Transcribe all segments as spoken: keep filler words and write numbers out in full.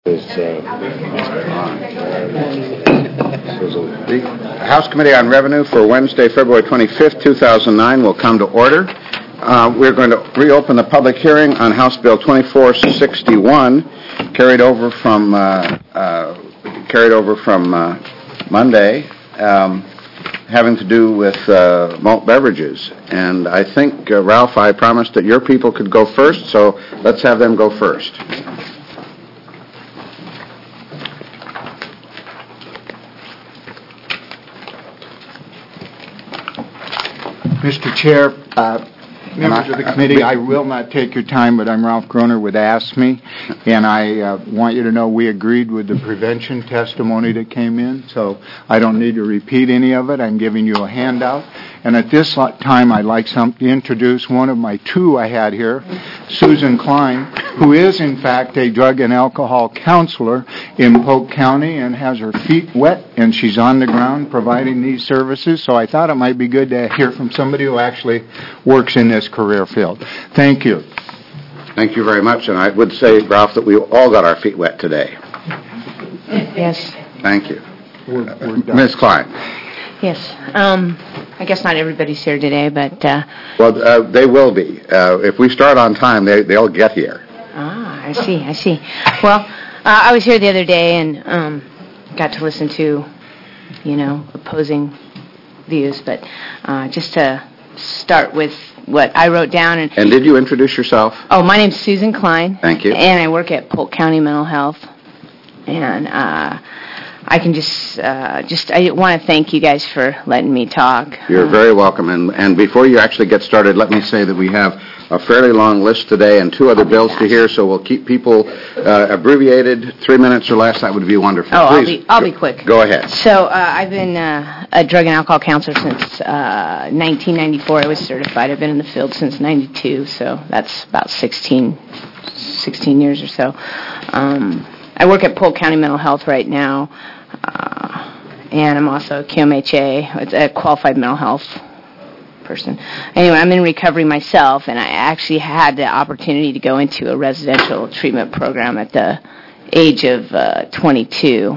Is, uh, the House Committee on Revenue for Wednesday, February twenty-fifth, two thousand nine will come to order. Uh, we're going to reopen the public hearing on House Bill twenty-four sixty-one, carried over from uh, uh, carried over from uh, Monday, um, having to do with uh, malt beverages. And I think, uh, Ralph, I promised that your people could go first, so let's have them go first. Mister Chair, uh, members of the committee, I will not take your time, but I'm Ralph Groner with ASME, and I uh, want you to know we agreed with the prevention testimony that came in, so I don't need to repeat any of it. I'm giving you a handout. And at this time, I'd like some, to introduce one of my two I had here, Susan Klein, who is, in fact, a drug and alcohol counselor in Polk County and has her feet wet, and she's on the ground providing these services. So I thought it might be good to hear from somebody who actually works in this career field. Thank you. Thank you very much. And I would say, Ralph, that we all got our feet wet today. Yes. Thank you. We're, we're done. Miz Klein. Yes. Um, I guess not everybody's here today, but... Uh, well, uh, they will be. Uh, if we start on time, they, they'll get here. Ah, I see, I see. Well, uh, I was here the other day and um, got to listen to, you know, opposing views, but uh, just to start with what I wrote down. And, and did you introduce yourself? Oh, my name's Susan Klein. Thank you. And I work at Polk County Mental Health. And... Uh, I can just, uh, just I want to thank you guys for letting me talk. You're uh, very welcome. And, and before you actually get started, let me say that we have a fairly long list today and two other bills to hear, so we'll keep people uh, abbreviated, three minutes or less. That would be wonderful. Oh, Please, I'll be, I'll be quick. Go ahead. So uh, I've been uh, a drug and alcohol counselor since uh, nineteen ninety-four. I was certified. I've been in the field since ninety-two, so that's about sixteen, sixteen years or so. Um, I work at Polk County Mental Health right now. Uh, and I'm also a Q M H A, it's a qualified mental health person. Anyway, I'm in recovery myself, and I actually had the opportunity to go into a residential treatment program at the age of uh, twenty-two.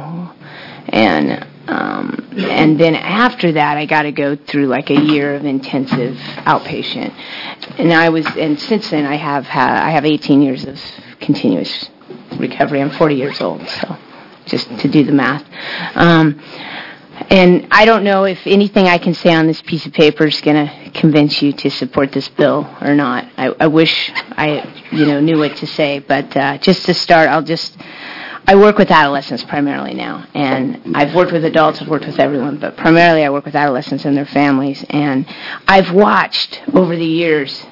And um, and then after that, I got to go through like a year of intensive outpatient. And I was, and since then, I have had, I have eighteen years of continuous recovery. I'm forty years old, so. Just to do the math. Um, and I don't know if anything I can say on this piece of paper is going to convince you to support this bill or not. I, I wish I, you know, knew what to say, but uh, just to start, I'll just, I work with adolescents primarily now, and I've worked with adults, I've worked with everyone, but primarily I work with adolescents and their families, and I've watched over the years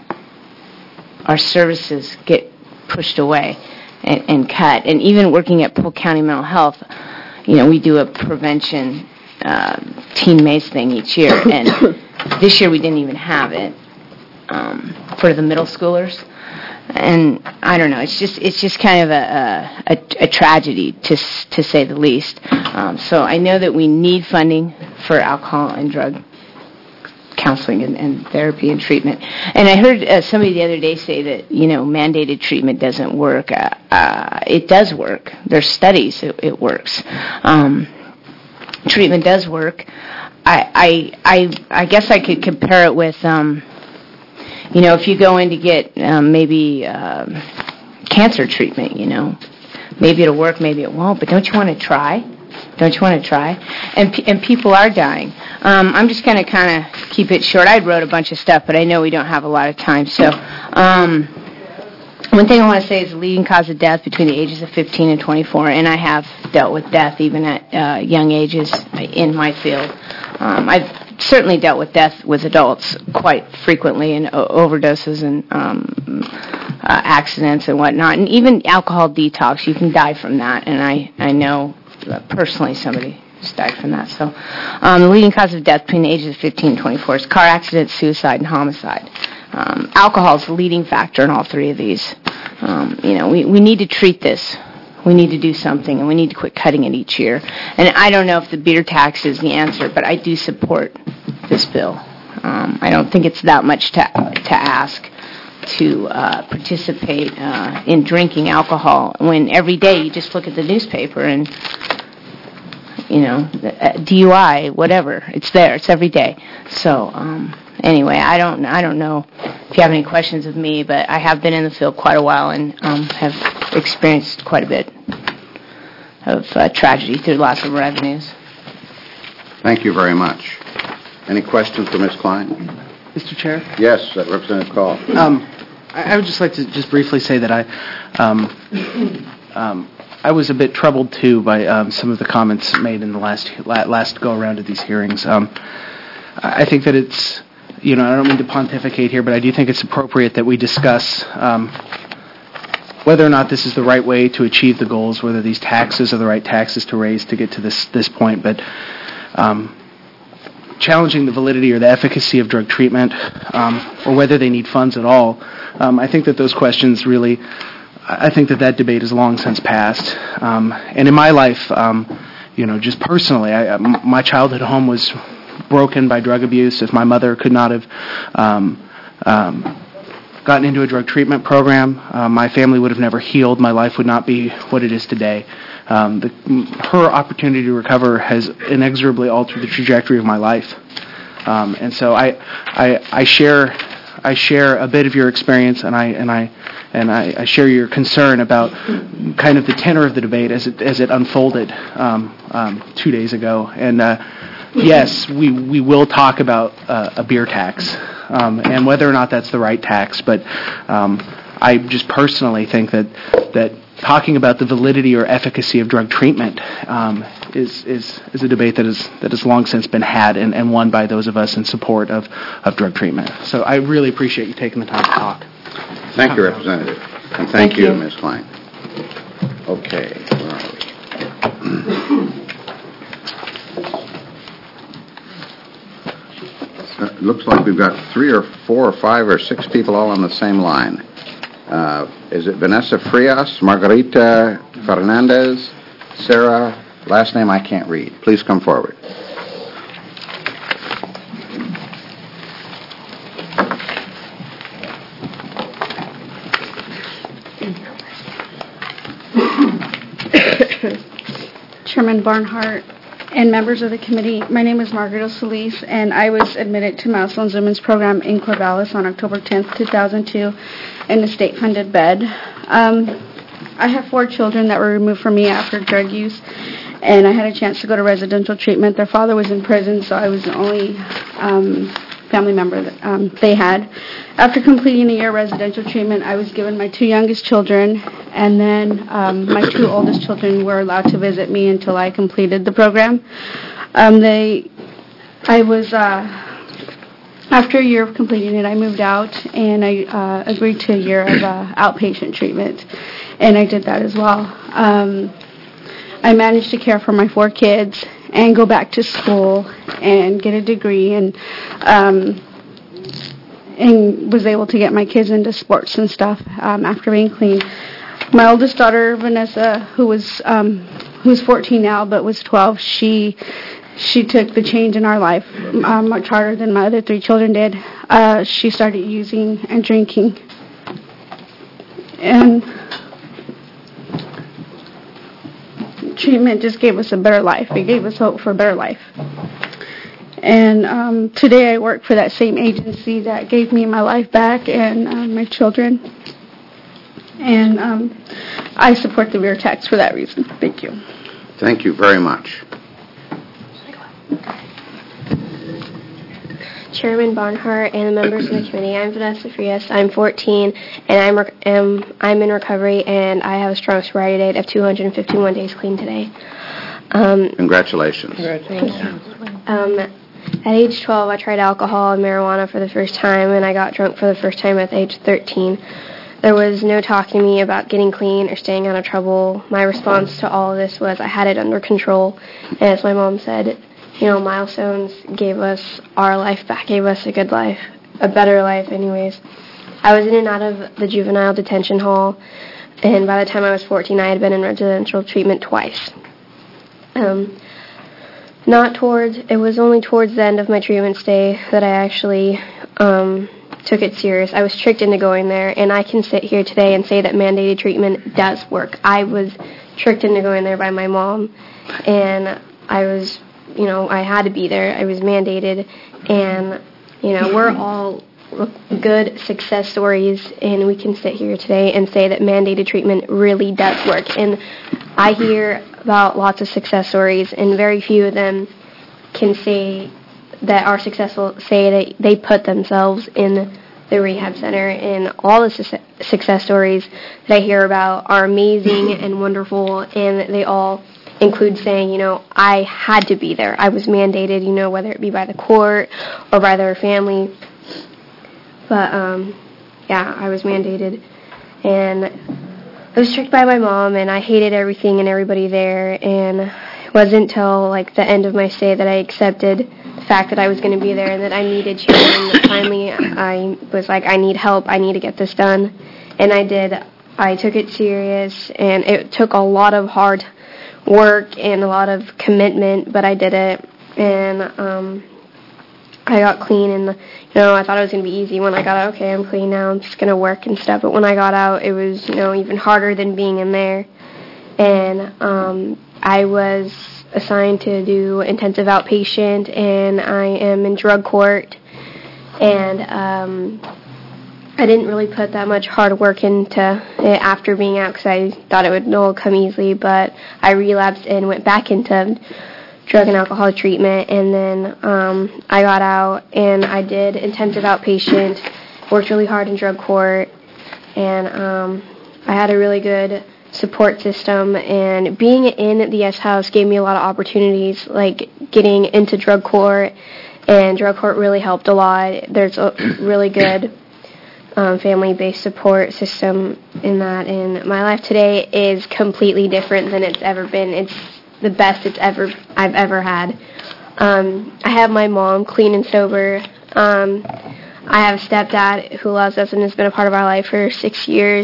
our services get pushed away. And, and cut. And even working at Polk County Mental Health, you know, we do a prevention uh, teen maze thing each year. And this year we didn't even have it um, for the middle schoolers. And I don't know, it's just it's just kind of a a, a tragedy to to say the least. Um, so I know that we need funding for alcohol and drug counseling and, and therapy and treatment. And I heard uh, somebody the other day say that, you know, mandated treatment doesn't work. Uh, uh, it does work. There's studies it, it works. Um, treatment does work. I, I I I guess I could compare it with, um, you know, if you go in to get um, maybe uh, cancer treatment, you know, maybe it'll work, maybe it won't, but don't you want to try? Don't you want to try? And and people are dying. Um, I'm just going to kind of keep it short. I wrote a bunch of stuff, but I know we don't have a lot of time. So um, one thing I want to say is the leading cause of death between the ages of fifteen and twenty-four, and I have dealt with death even at uh, young ages in my field. Um, I've certainly dealt with death with adults quite frequently, and o- overdoses and um, uh, accidents and whatnot. And even alcohol detox, you can die from that, and I, I know... personally somebody who's died from that. So um, the leading cause of death between the ages of fifteen and twenty-four is car accidents, suicide, and homicide. Um, alcohol is the leading factor in all three of these. Um, you know, we, we need to treat this. We need to do something, and we need to quit cutting it each year. And I don't know if the beer tax is the answer, but I do support this bill. Um, I don't think it's that much to to ask. to uh, participate uh, in drinking alcohol when every day you just look at the newspaper and, you know, D U I, whatever, it's there, it's every day. So um, anyway, I don't, I don't know if you have any questions of me, but I have been in the field quite a while and um, have experienced quite a bit of uh, tragedy through loss of revenues. Thank you very much. Any questions for Miz Klein? Mister Chair? Yes, uh, Representative Call. Um, I, I would just like to just briefly say that I, um, um, I was a bit troubled too by um, some of the comments made in the last last go around of these hearings. Um, I think that it's, you know, I don't mean to pontificate here, but I do think it's appropriate that we discuss um, whether or not this is the right way to achieve the goals, whether these taxes are the right taxes to raise to get to this this point, but. Um, challenging the validity or the efficacy of drug treatment, um, or whether they need funds at all. Um, I think that those questions really, I think that that debate is long since passed. Um, and in my life, um, you know, just personally, I, my childhood home was broken by drug abuse. If my mother could not have um, um, gotten into a drug treatment program, uh, my family would have never healed. My life would not be what it is today. Um, the, her opportunity to recover has inexorably altered the trajectory of my life, um, and so I, I, I share, I share a bit of your experience, and I and I and I, I share your concern about kind of the tenor of the debate as it as it unfolded um, um, two days ago. And uh, yes, we we will talk about uh, a beer tax um, and whether or not that's the right tax, but um, I just personally think that that. Talking about the validity or efficacy of drug treatment um, is, is is a debate that is that has long since been had and, and won by those of us in support of, of drug treatment. So I really appreciate you taking the time to talk. Thank you, Representative. And thank, Thank you, you. Miz Klein. Okay, where are we? It looks like we've got three or four or five or six people all on the same line. Uh, is it Vanessa Frias, Margarita Fernandez, Sarah, last name I can't read. Please come forward. Chairman Barnhart and members of the committee, my name is Margaret Solis, and I was admitted to Milestones Women's Program in Corvallis on October tenth, two thousand two, in a state-funded bed. Um, I have four children that were removed from me after drug use, and I had a chance to go to residential treatment. Their father was in prison, so I was the only um, family member that um, they had. After completing a year of residential treatment, I was given my two youngest children, and then um, my two oldest children were allowed to visit me until I completed the program. Um, they, I was, uh, after a year of completing it, I moved out, and I uh, agreed to a year of uh, outpatient treatment, and I did that as well. Um, I managed to care for my four kids and go back to school and get a degree, and um, and was able to get my kids into sports and stuff um, after being clean. My oldest daughter, Vanessa, who was um, who's fourteen now but was twelve, she she took the change in our life um, much harder than my other three children did. Uh, she started using and drinking, and treatment just gave us a better life. It gave us hope for a better life. And um, today I work for that same agency that gave me my life back and uh, my children. And um, I support the rear tax for that reason. Thank you. Thank you very much. Chairman Barnhart and the members of the committee, I'm Vanessa Frias. I'm fourteen, and I'm rec- am, I'm in recovery, and I have a strong sobriety date of two hundred fifty-one days clean today. Um, Congratulations. Congratulations. um, at age twelve, I tried alcohol and marijuana for the first time, and I got drunk for the first time at age thirteen. There was no talking to me about getting clean or staying out of trouble. My response to all of this was I had it under control, and as my mom said, you know, Milestones gave us our life back, gave us a good life, a better life anyways. I was in and out of the juvenile detention hall, and by the time I was fourteen, I had been in residential treatment twice. Um, not towards, it was only towards the end of my treatment stay that I actually um, took it serious. I was tricked into going there, and I can sit here today and say that mandated treatment does work. I was tricked into going there by my mom, and I was, you know, I had to be there. I was mandated, and, you know, we're all good success stories, and we can sit here today and say that mandated treatment really does work. And I hear about lots of success stories, and very few of them can say that are successful, say that they put themselves in the rehab center. And all the su- success stories that I hear about are amazing and wonderful, and they all include saying, you know, I had to be there. I was mandated, you know, whether it be by the court or by their family. But, um, yeah, I was mandated, and I was tricked by my mom, and I hated everything and everybody there, and it wasn't until, like, the end of my stay that I accepted the fact that I was going to be there and that I needed children. And finally, I was like, I need help. I need to get this done. And I did. I took it serious, and it took a lot of hard work and a lot of commitment, but I did it. And um, I got clean, and, you know, I thought it was going to be easy. When I got out, okay, I'm clean now. I'm just going to work and stuff. But when I got out, it was, you know, even harder than being in there. And um, I was assigned to do intensive outpatient, and I am in drug court. And um, I didn't really put that much hard work into it after being out because I thought it would all come easily. But I relapsed and went back into drug and alcohol treatment, and then um, I got out, and I did intensive outpatient, worked really hard in drug court, and um, I had a really good support system, and being in the S House gave me a lot of opportunities, like getting into drug court, and drug court really helped a lot. There's a really good um, family-based support system in that, and my life today is completely different than it's ever been. It's the best it's ever I've ever had. Um, I have my mom, clean and sober. Um, I have a stepdad who loves us and has been a part of our life for six years.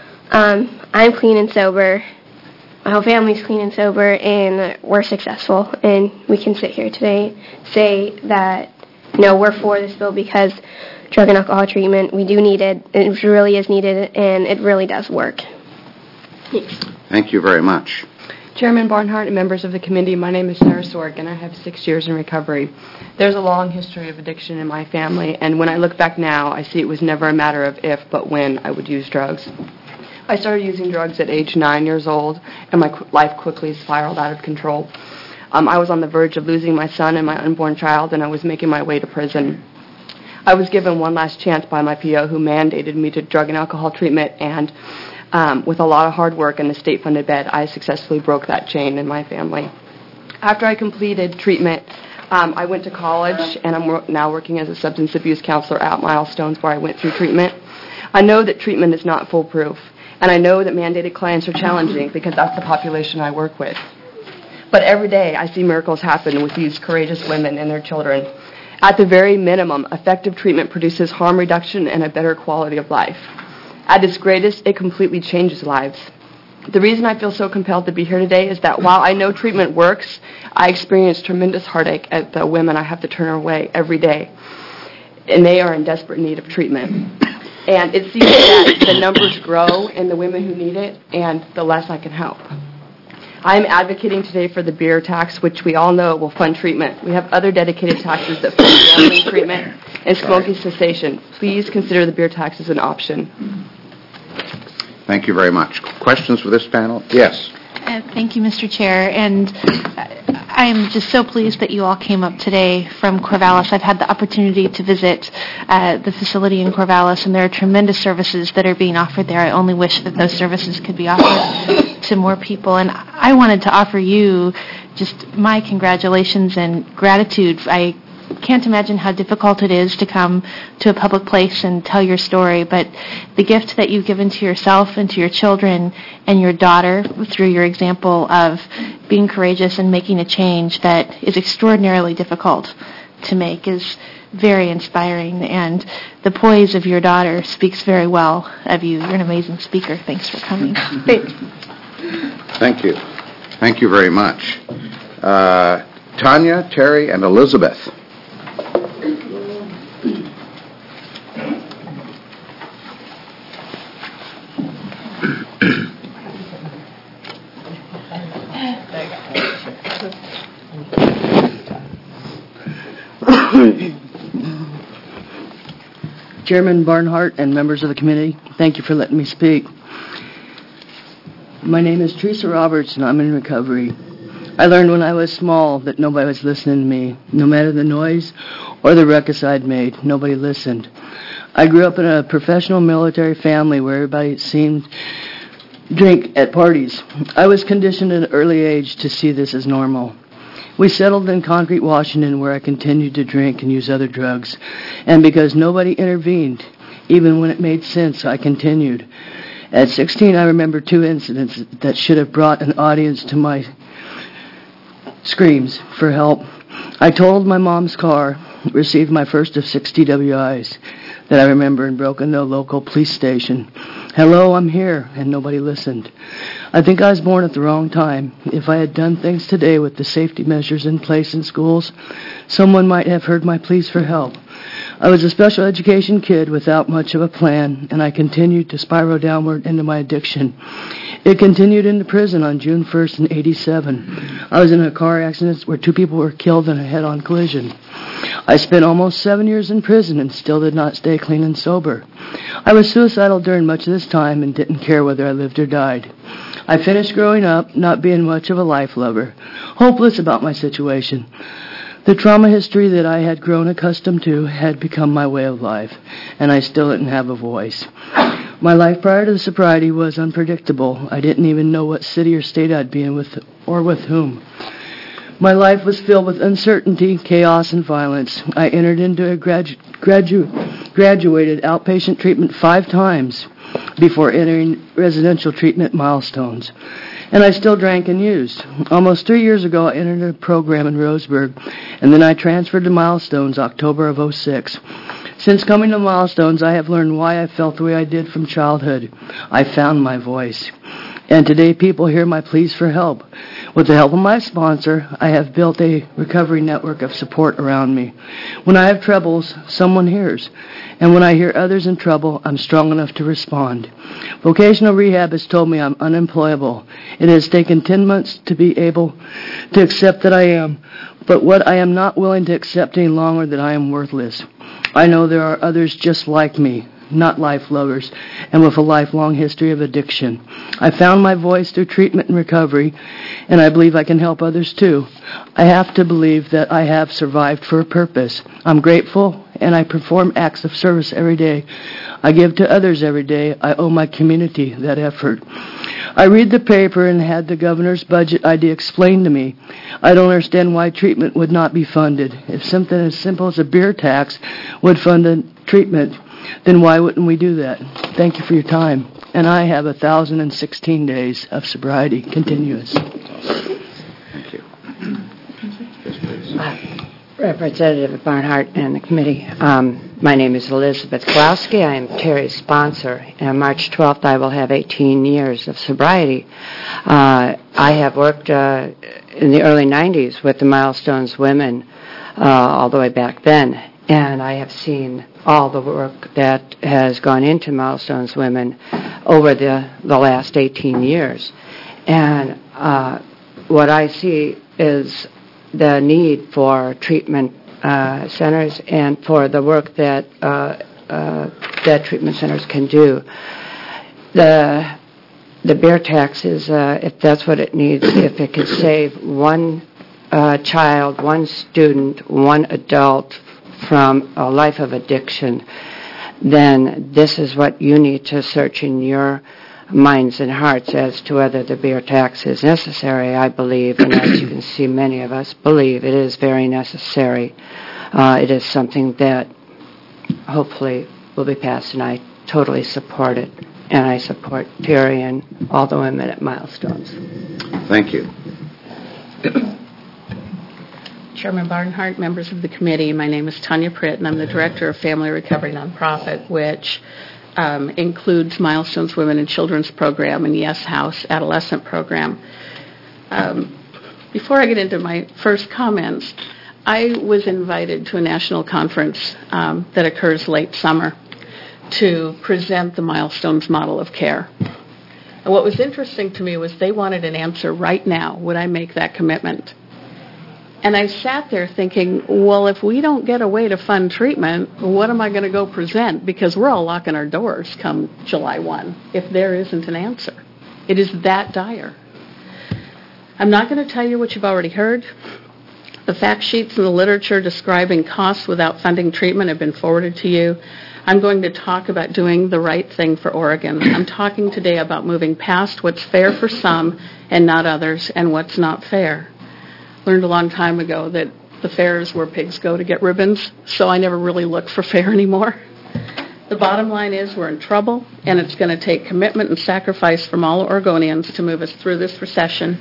Um, I'm clean and sober. My whole family's clean and sober, and we're successful. And we can sit here today, say that, you know, we're for this bill because drug and alcohol treatment, we do need it. It really is needed, and it really does work. Thanks. Thank you very much. Chairman Barnhart and members of the committee, my name is Sarah Sorg, and I have six years in recovery. There's a long history of addiction in my family, and when I look back now, I see it was never a matter of if, but when I would use drugs. I started using drugs at age nine years old, and my qu- life quickly spiraled out of control. Um, I was on the verge of losing my son and my unborn child, and I was making my way to prison. I was given one last chance by my P O, who mandated me to drug and alcohol treatment, and Um, with a lot of hard work and a state-funded bed, I successfully broke that chain in my family. After I completed treatment, um, I went to college, and I'm wor- now working as a substance abuse counselor at Milestones, where I went through treatment. I know that treatment is not foolproof, and I know that mandated clients are challenging because that's the population I work with. But every day I see miracles happen with these courageous women and their children. At the very minimum, effective treatment produces harm reduction and a better quality of life. At its greatest, it completely changes lives. The reason I feel so compelled to be here today is that while I know treatment works, I experience tremendous heartache at the women I have to turn away every day, and they are in desperate need of treatment. And it seems that the numbers grow in the women who need it, and the less I can help. I am advocating today for the beer tax, which we all know will fund treatment. We have other dedicated taxes that fund gambling treatment and smoking cessation. Please consider the beer tax as an option. Thank you very much. Questions for this panel? Yes. Uh, thank you, Mister Chair. And I am just so pleased that you all came up today from Corvallis. I've had the opportunity to visit uh, the facility in Corvallis, and there are tremendous services that are being offered there. I only wish that those services could be offered to more people. And I wanted to offer you just my congratulations and gratitude. I can't imagine how difficult it is to come to a public place and tell your story, but the gift that you've given to yourself and to your children and your daughter through your example of being courageous and making a change that is extraordinarily difficult to make is very inspiring, and the poise of your daughter speaks very well of you. You're an amazing speaker. Thanks for coming. Thank you. Thank you very much. Uh, Tanya, Terry, and Elizabeth. Chairman Barnhart and members of the committee, thank you for letting me speak. My name is Teresa Roberts, and I'm in recovery. I learned when I was small that nobody was listening to me. No matter the noise or the ruckus I'd made, nobody listened. I grew up in a professional military family where everybody seemed to drink at parties. I was conditioned at an early age to see this as normal. We settled in Concrete, Washington, where I continued to drink and use other drugs. And because nobody intervened, even when it made sense, I continued. At sixteen, I remember two incidents that should have brought an audience to my screams for help. I totaled my mom's car, received my first of six D W Is that I remember, and broke into a local police station. Hello, I'm here, and nobody listened. I think I was born at the wrong time. If I had done things today with the safety measures in place in schools, someone might have heard my pleas for help. I was a special education kid without much of a plan, and I continued to spiral downward into my addiction. It continued into prison on June first in eighty-seven. I was in a car accident where two people were killed in a head-on collision. I spent almost seven years in prison and still did not stay clean and sober. I was suicidal during much of this time and didn't care whether I lived or died. I finished growing up not being much of a life lover, hopeless about my situation. The trauma history that I had grown accustomed to had become my way of life, and I still didn't have a voice. My life prior to the sobriety was unpredictable. I didn't even know what city or state I'd be in with or with whom. My life was filled with uncertainty, chaos, and violence. I entered into a gradu- gradu- graduated outpatient treatment five times before entering residential treatment milestones. And I still drank and used. Almost three years ago, I entered a program in Roseburg, and then I transferred to Milestones October of oh six. Since coming to Milestones, I have learned why I felt the way I did from childhood. I found my voice. And today people hear my pleas for help. With the help of my sponsor, I have built a recovery network of support around me. When I have troubles, someone hears. And when I hear others in trouble, I'm strong enough to respond. Vocational rehab has told me I'm unemployable. It has taken ten months to be able to accept that I am. But what I am not willing to accept any longer, that I am worthless. I know there are others just like me, not life lovers, and with a lifelong history of addiction. I found my voice through treatment and recovery, and I believe I can help others too. I have to believe that I have survived for a purpose. I'm grateful, and I perform acts of service every day. I give to others every day. I owe my community that effort. I read the paper and had the governor's budget idea explained to me. I don't understand why treatment would not be funded. If something as simple as a beer tax would fund a treatment, then why wouldn't we do that? Thank you for your time. And I have one thousand sixteen days of sobriety continuous. Thank you. Yes, please. Uh, Representative Barnhart and the committee. Um, my name is Elizabeth Klowski. I am Terry's sponsor. And on March twelfth, I will have eighteen years of sobriety. Uh, I have worked uh, in the early nineties with the Milestones women uh, all the way back then. And I have seen all the work that has gone into Milestones women over the, the last eighteen years. And uh, what I see is the need for treatment uh, centers and for the work that uh, uh, that treatment centers can do. The the beer tax is, uh, if that's what it needs, if it could save one uh, child, one student, one adult from a life of addiction, then this is what you need to search in your minds and hearts as to whether the beer tax is necessary. I believe, and as you can see, many of us believe it is very necessary. Uh, it is something that hopefully will be passed, and I totally support it. And I support Terry and all the women at Milestones. Thank you. Chairman Barnhart, members of the committee, my name is Tanya Pritt, and I'm the director of Family Recovery Nonprofit, which um, includes Milestones Women and Children's Program and Yes House Adolescent Program. Um, before I get into my first comments, I was invited to a national conference um, that occurs late summer to present the Milestones model of care. And what was interesting to me was they wanted an answer right now. Would I make that commitment? And I sat there thinking, well, if we don't get a way to fund treatment, what am I going to go present? Because we're all locking our doors come July first if there isn't an answer. It is that dire. I'm not going to tell you what you've already heard. The fact sheets and the literature describing costs without funding treatment have been forwarded to you. I'm going to talk about doing the right thing for Oregon. I'm talking today about moving past what's fair for some and not others, and what's not fair. Learned a long time ago that the fair is where pigs go to get ribbons, so I never really look for fair anymore. The bottom line is we're in trouble, and it's going to take commitment and sacrifice from all Oregonians to move us through this recession.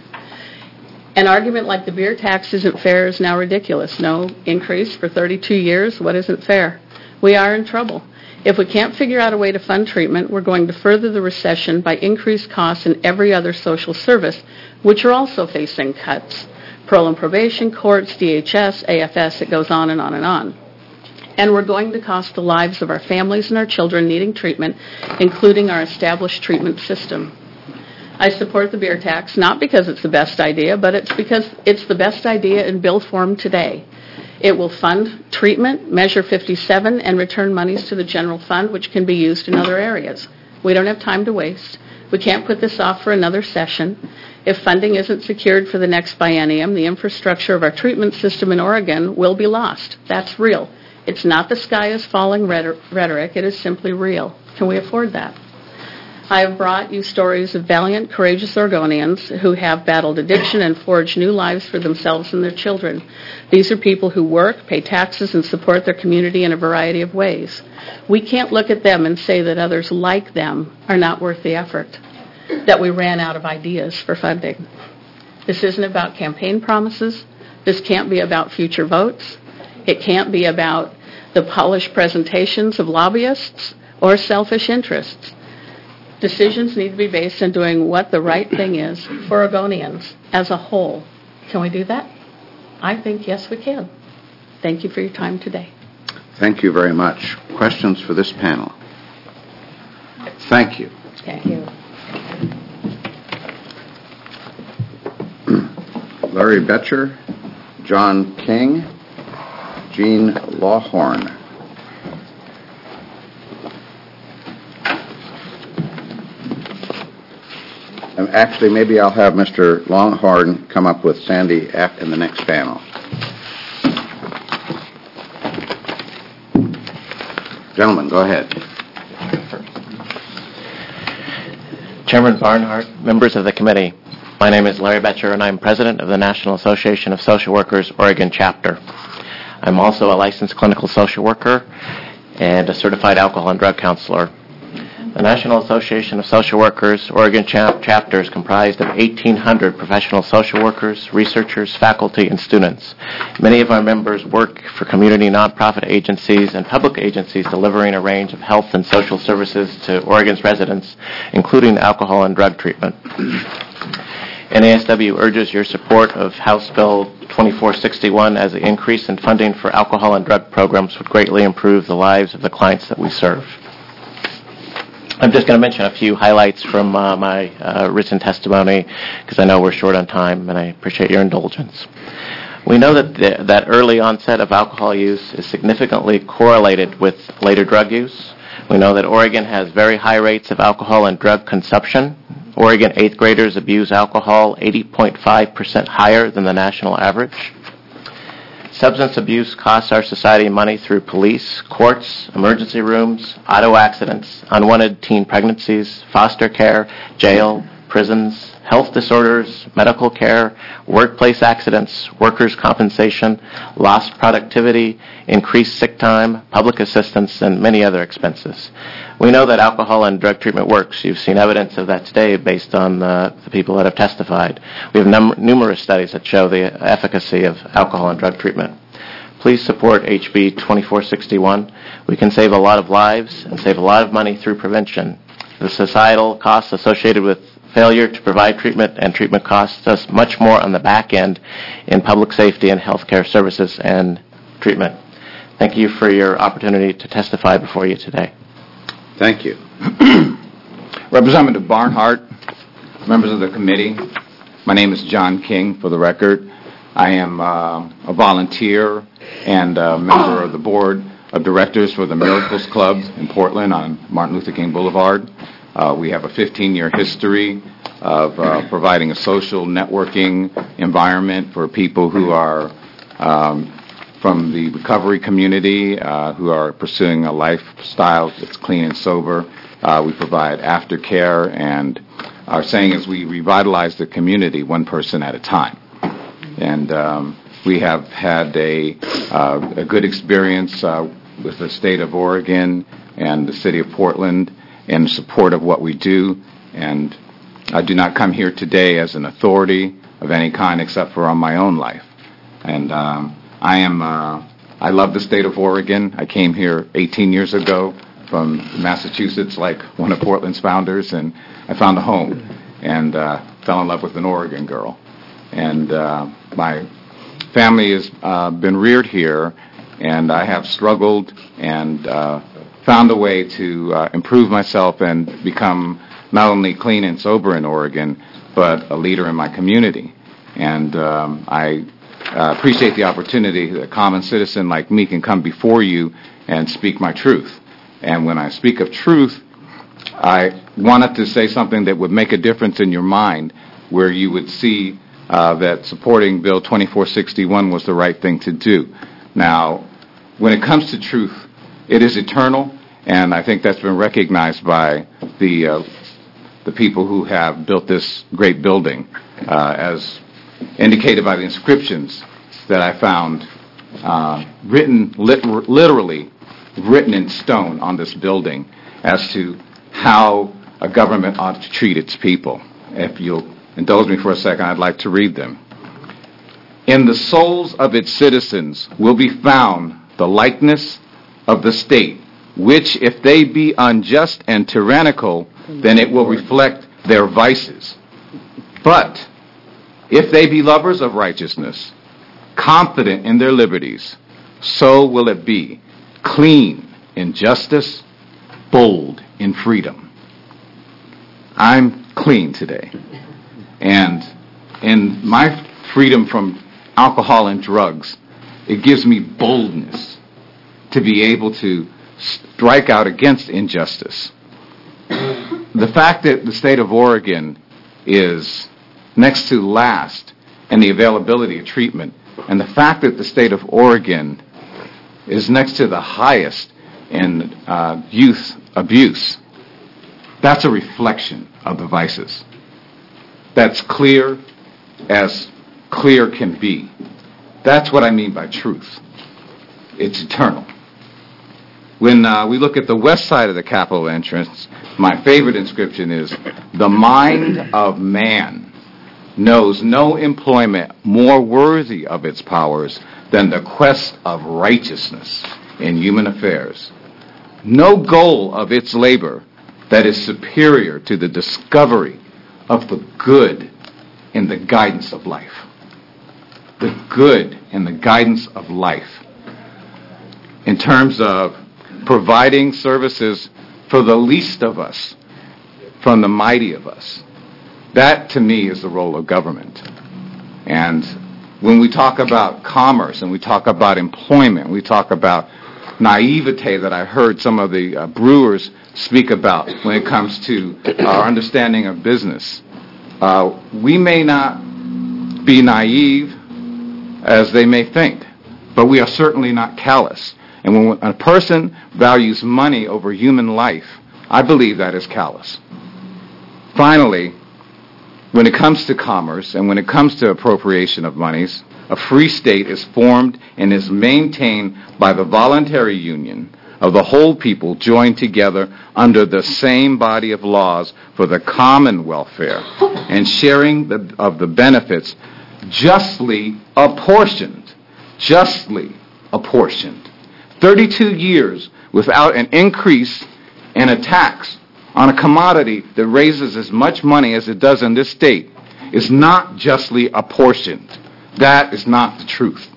An argument like the beer tax isn't fair is now ridiculous. No increase for thirty-two years. What isn't fair? We are in trouble. If we can't figure out a way to fund treatment, we're going to further the recession by increased costs in every other social service, which are also facing cuts. Parole and probation, courts, D H S, A F S, it goes on and on and on. And we're going to cost the lives of our families and our children needing treatment, including our established treatment system. I support the beer tax, not because it's the best idea, but it's because it's the best idea in bill form today. It will fund treatment, Measure fifty-seven, and return monies to the general fund, which can be used in other areas. We don't have time to waste. We can't put this off for another session. If funding isn't secured for the next biennium, the infrastructure of our treatment system in Oregon will be lost. That's real. It's not the sky is falling rhetoric. It is simply real. Can we afford that? I have brought you stories of valiant, courageous Oregonians who have battled addiction and forged new lives for themselves and their children. These are people who work, pay taxes, and support their community in a variety of ways. We can't look at them and say that others like them are not worth the effort, that we ran out of ideas for funding. This isn't about campaign promises. This can't be about future votes. It can't be about the polished presentations of lobbyists or selfish interests. Decisions need to be based on doing what the right thing is for Oregonians as a whole. Can we do that? I think, yes, we can. Thank you for your time today. Thank you very much. Questions for this panel? Thank you. Thank you. Larry Betcher, John King, Jean Lawhorn. And actually, maybe I'll have Mister Longhorn come up with Sandy in the next panel. Gentlemen, go ahead. Chairman Barnhart, members of the committee, my name is Larry Betcher, and I'm president of the National Association of Social Workers Oregon chapter. I'm also a licensed clinical social worker and a certified alcohol and drug counselor. The National Association of Social Workers Oregon chap- chapter is comprised of eighteen hundred professional social workers, researchers, faculty, and students. Many of our members work for community nonprofit agencies and public agencies delivering a range of health and social services to Oregon's residents, including alcohol and drug treatment. N A S W urges your support of House Bill twenty-four sixty-one, as the increase in funding for alcohol and drug programs would greatly improve the lives of the clients that we serve. I'm just going to mention a few highlights from uh, my uh, written testimony because I know we're short on time and I appreciate your indulgence. We know that the, that early onset of alcohol use is significantly correlated with later drug use. We know that Oregon has very high rates of alcohol and drug consumption. Oregon eighth graders abuse alcohol eighty point five percent higher than the national average. Substance abuse costs our society money through police, courts, emergency rooms, auto accidents, unwanted teen pregnancies, foster care, jail, prisons, health disorders, medical care, workplace accidents, workers' compensation, lost productivity, increased sick time, public assistance, and many other expenses. We know that alcohol and drug treatment works. You've seen evidence of that today based on the, the people that have testified. We have num- numerous studies that show the efficacy of alcohol and drug treatment. Please support H B twenty-four sixty-one. We can save a lot of lives and save a lot of money through prevention. The societal costs associated with failure to provide treatment and treatment costs us much more on the back end in public safety and healthcare services and treatment. Thank you for your opportunity to testify before you today. Thank you. Representative Barnhart, members of the committee, my name is John King, for the record. I am uh, a volunteer and a member of the board of directors for the Miracles Club in Portland on Martin Luther King Boulevard. Uh, we have a fifteen-year history of uh, providing a social networking environment for people who are um, from the recovery community, uh, who are pursuing a lifestyle that's clean and sober. Uh, we provide aftercare, and our saying is we revitalize the community one person at a time. And um, we have had a, uh, a good experience uh, with the state of Oregon and the city of Portland in support of what we do. And I do not come here today as an authority of any kind except for on my own life. And um, I am, uh, I love the state of Oregon. I came here eighteen years ago from Massachusetts, like one of Portland's founders, and I found a home and uh, fell in love with an Oregon girl. And uh, my family has uh, been reared here, and I have struggled and uh, found a way to uh, improve myself and become not only clean and sober in Oregon, but a leader in my community. And um, I uh, appreciate the opportunity that a common citizen like me can come before you and speak my truth. And when I speak of truth, I wanted to say something that would make a difference in your mind, where you would see uh, that supporting Bill twenty-four sixty-one was the right thing to do. Now, when it comes to truth, it is eternal, and I think that's been recognized by the uh, the people who have built this great building, uh, as indicated by the inscriptions that I found uh, written lit- literally written in stone on this building as to how a government ought to treat its people. If you'll indulge me for a second, I'd like to read them. In the souls of its citizens will be found the likeness of the state, which, if they be unjust and tyrannical, then it will reflect their vices. But if they be lovers of righteousness, confident in their liberties, so will it be, clean in justice, bold in freedom. I'm clean today. And in my freedom from alcohol and drugs, it gives me boldness to be able to strike out against injustice. The fact that the state of Oregon is next to last in the availability of treatment, and the fact that the state of Oregon is next to the highest in uh, youth abuse, that's a reflection of the vices. That's clear as clear can be. That's what I mean by truth. It's eternal. When uh, we look at the west side of the Capitol entrance, my favorite inscription is, "The mind of man knows no employment more worthy of its powers than the quest of righteousness in human affairs. No goal of its labor that is superior to the discovery of the good in the guidance of life." The good in the guidance of life. In terms of providing services for the least of us, from the mighty of us. That, to me, is the role of government. And when we talk about commerce and we talk about employment, we talk about naivete that I heard some of the uh, brewers speak about when it comes to our understanding of business. Uh, we may not be naive as they may think, but we are certainly not callous. And when a person values money over human life, I believe that is callous. Finally, when it comes to commerce and when it comes to appropriation of monies, a free state is formed and is maintained by the voluntary union of the whole people joined together under the same body of laws for the common welfare and sharing the, of the benefits justly apportioned. Justly apportioned. thirty-two years without an increase in a tax on a commodity that raises as much money as it does in this state is not justly apportioned. That is not the truth.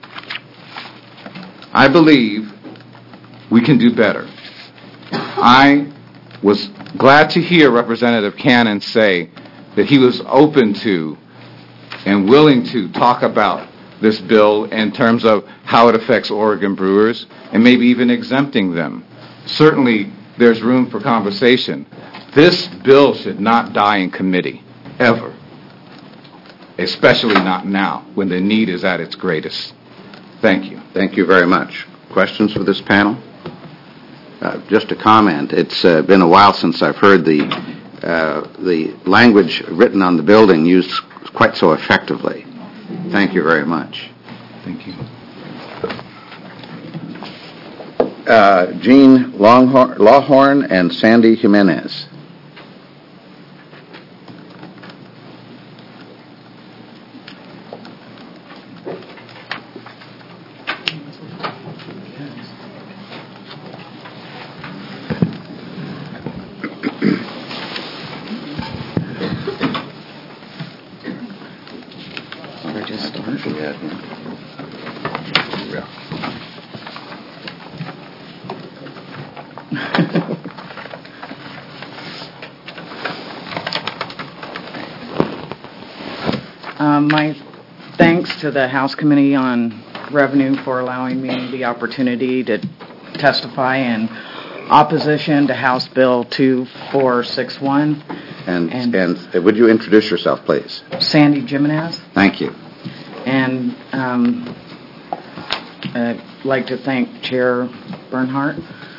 I believe we can do better. I was glad to hear Representative Cannon say that he was open to and willing to talk about this bill in terms of how it affects Oregon brewers and maybe even exempting them. Certainly, there's room for conversation. This bill should not die in committee, ever, especially not now when the need is at its greatest. Thank you. Thank you very much. Questions for this panel? Uh, just a comment. It's uh, been a while since I've heard the uh, the language written on the building used quite so effectively. Thank you very much. Thank you. Uh, Jean Longhorn, Lawhorn and Sandy Jimenez. Um, my thanks to the House Committee on Revenue for allowing me the opportunity to testify in opposition to House Bill two four six one. And, and, and would you introduce yourself, please? Sandy Jimenez. Thank you. And um, I'd like to thank Chair Bernhardt.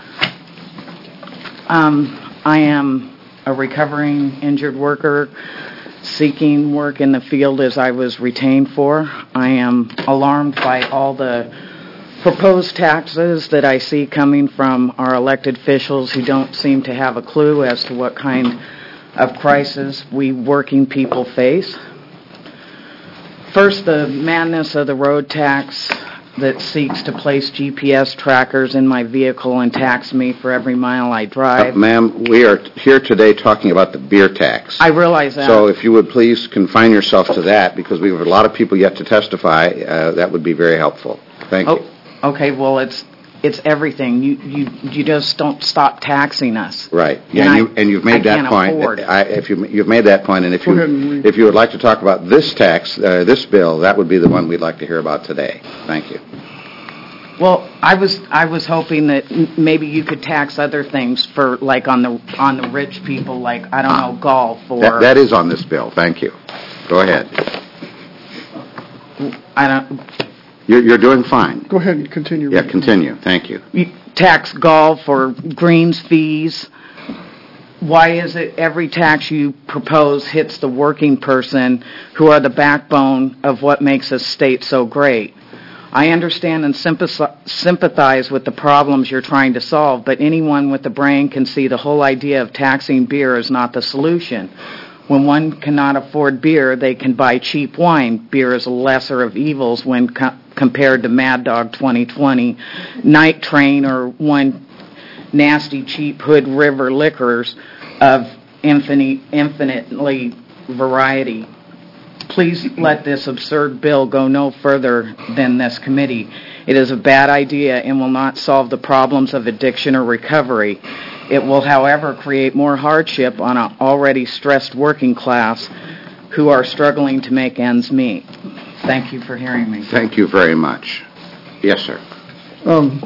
Um, I am a recovering injured worker seeking work in the field as I was retained for. I am alarmed by all the proposed taxes that I see coming from our elected officials who don't seem to have a clue as to what kind of crisis we working people face. First, the madness of the road tax that seeks to place G P S trackers in my vehicle and tax me for every mile I drive. Uh, ma'am, we are here today talking about the beer tax. I realize that. So if you would please confine yourself to that, because we have a lot of people yet to testify, uh, that would be very helpful. Thank oh, you. Okay, well, it's it's everything. You you you just don't stop taxing us. Right. And, and, I, you, and you've made I that point. Afford. I, if you you've made that point, and if Go you ahead and if you would like to talk about this tax, uh, this bill, that would be the one we'd like to hear about today. Thank you. Well, I was I was hoping that m- maybe you could tax other things for like on the on the rich people, like I don't know, golf or That, that is on this bill. Thank you. Go ahead. I don't. You're you're doing fine. Go ahead and continue. Yeah, continue. Thank you. You tax golf or greens fees. Why is it every tax you propose hits the working person who are the backbone of what makes a state so great? I understand and sympathize with the problems you're trying to solve, but anyone with a brain can see the whole idea of taxing beer is not the solution. When one cannot afford beer, they can buy cheap wine. Beer is a lesser of evils when co- compared to Mad Dog twenty twenty, Night Train, or one nasty cheap Hood River liquors of infinite, infinitely variety. Please let this absurd bill go no further than this committee. It is a bad idea and will not solve the problems of addiction or recovery. It will, however, create more hardship on an already stressed working class who are struggling to make ends meet. Thank you for hearing me. Thank you very much. Yes, sir. Um,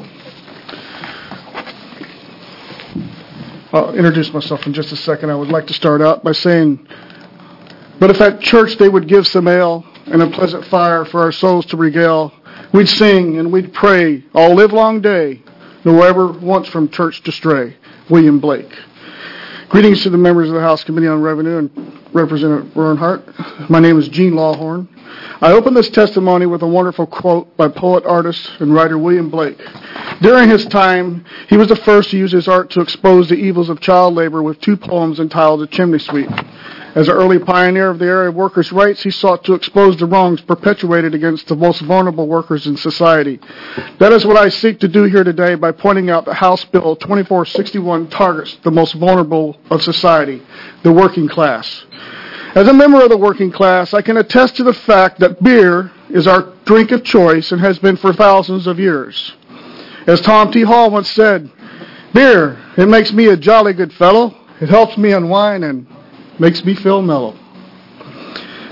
I'll introduce myself in just a second. I would like to start out by saying, but if at church they would give some ale and a pleasant fire for our souls to regale, we'd sing and we'd pray all live long day, nor ever once from church to stray. William Blake. Greetings to the members of the House Committee on Revenue and Representative Bernhardt. My name is Gene Lawhorn. I open this testimony with a wonderful quote by poet, artist, and writer William Blake. During his time, he was the first to use his art to expose the evils of child labor with two poems entitled The Chimney Sweep. As an early pioneer of the area of workers' rights, he sought to expose the wrongs perpetuated against the most vulnerable workers in society. That is what I seek to do here today by pointing out that House Bill twenty-four sixty-one targets the most vulnerable of society, the working class. As a member of the working class, I can attest to the fact that beer is our drink of choice and has been for thousands of years. As Tom T. Hall once said, beer, it makes me a jolly good fellow. It helps me unwind and makes me feel mellow.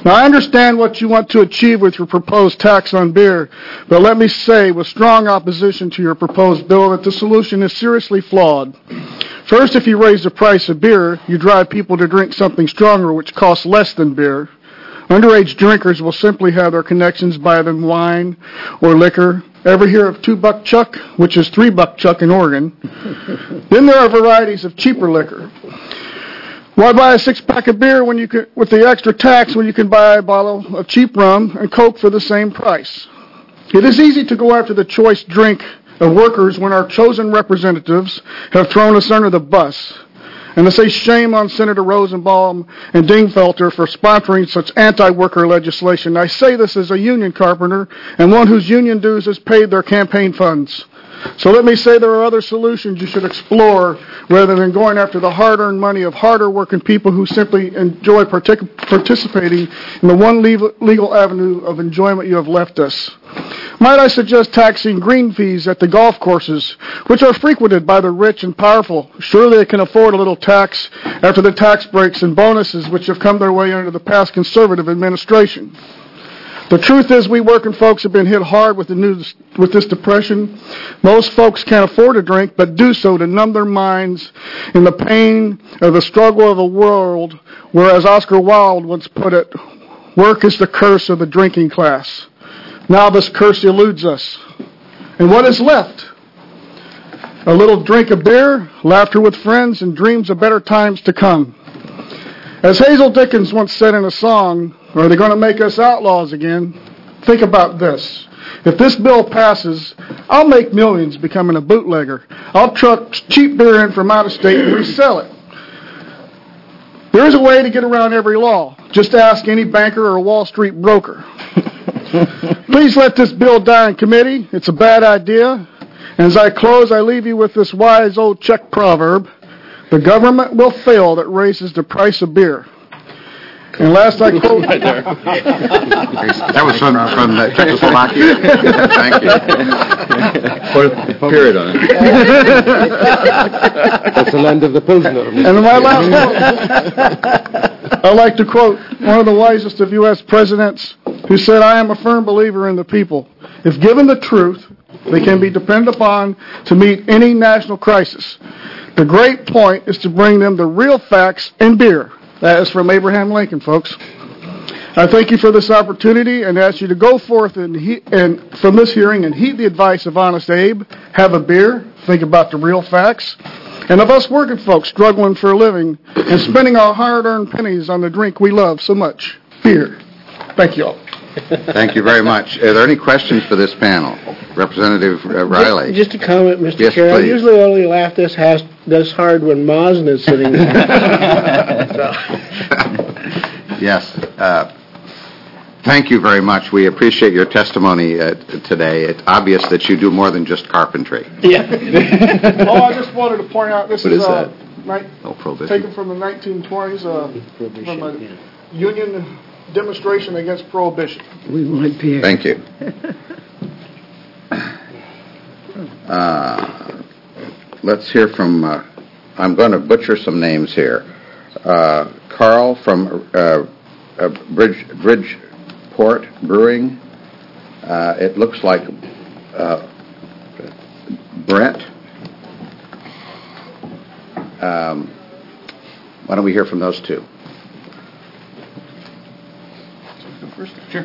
Now, I understand what you want to achieve with your proposed tax on beer, but let me say with strong opposition to your proposed bill that the solution is seriously flawed. First, if you raise the price of beer, you drive people to drink something stronger which costs less than beer. Underage drinkers will simply have their connections buy them wine or liquor. Ever hear of two buck chuck, which is three buck chuck in Oregon? Then there are varieties of cheaper liquor. Why buy a six-pack of beer when you can, with the extra tax when you can buy a bottle of cheap rum and Coke for the same price? It is easy to go after the choice drink of workers when our chosen representatives have thrown us under the bus, and to say shame on Senator Rosenbaum and Dingfelter for sponsoring such anti-worker legislation. I say this as a union carpenter and one whose union dues has paid their campaign funds. So let me say there are other solutions you should explore rather than going after the hard-earned money of harder working people who simply enjoy partic- participating in the one legal, legal avenue of enjoyment you have left us. Might I suggest taxing green fees at the golf courses, which are frequented by the rich and powerful? Surely they can afford a little tax after the tax breaks and bonuses which have come their way under the past conservative administration. The truth is we working folks have been hit hard with the news, with this depression. Most folks can't afford to drink, but do so to numb their minds in the pain of the struggle of a world where, as Oscar Wilde once put it, work is the curse of the drinking class. Now this curse eludes us. And what is left? A little drink of beer, laughter with friends, and dreams of better times to come. As Hazel Dickens once said in a song, are they going to make us outlaws again? Think about this. If this bill passes, I'll make millions becoming a bootlegger. I'll truck cheap beer in from out of state and resell it. There is a way to get around every law. Just ask any banker or Wall Street broker. Please let this bill die in committee. It's a bad idea. And as I close, I leave you with this wise old Czech proverb. The government will fail that raises the price of beer. And last I quote... Right there. That was from, from uh, Czechoslovakia. Thank you. Put a period on it. That's the land of the Pilsner. And my last quote, I like to quote one of the wisest of U S presidents who said, I am a firm believer in the people. If given the truth, they can be depended upon to meet any national crisis. The great point is to bring them the real facts and beer. That is from Abraham Lincoln, folks. I thank you for this opportunity and ask you to go forth and, he- and from this hearing and heed the advice of Honest Abe. Have a beer. Think about the real facts. And of us working folks struggling for a living and spending our hard-earned pennies on the drink we love so much, beer. Thank you all. Thank you very much. Are there any questions for this panel? Representative uh, Riley. Just, just a comment, Mister Yes, Chair. please. I usually only laugh this, has, this hard when Mazin is sitting there. Yes. Uh, thank you very much. We appreciate your testimony uh, today. It's obvious that you do more than just carpentry. Yeah. Oh, I just wanted to point out this What is, is uh, that? Night, Oh, prohibition. taken from the nineteen twenties uh, from a union demonstration against prohibition. We want beer. Thank you. Uh, let's hear from, uh, I'm going to butcher some names here. Uh, Carl from uh, uh, Bridge, Bridgeport Brewing. Uh, it looks like uh, Brett. Um, why don't we hear from those two? Sure.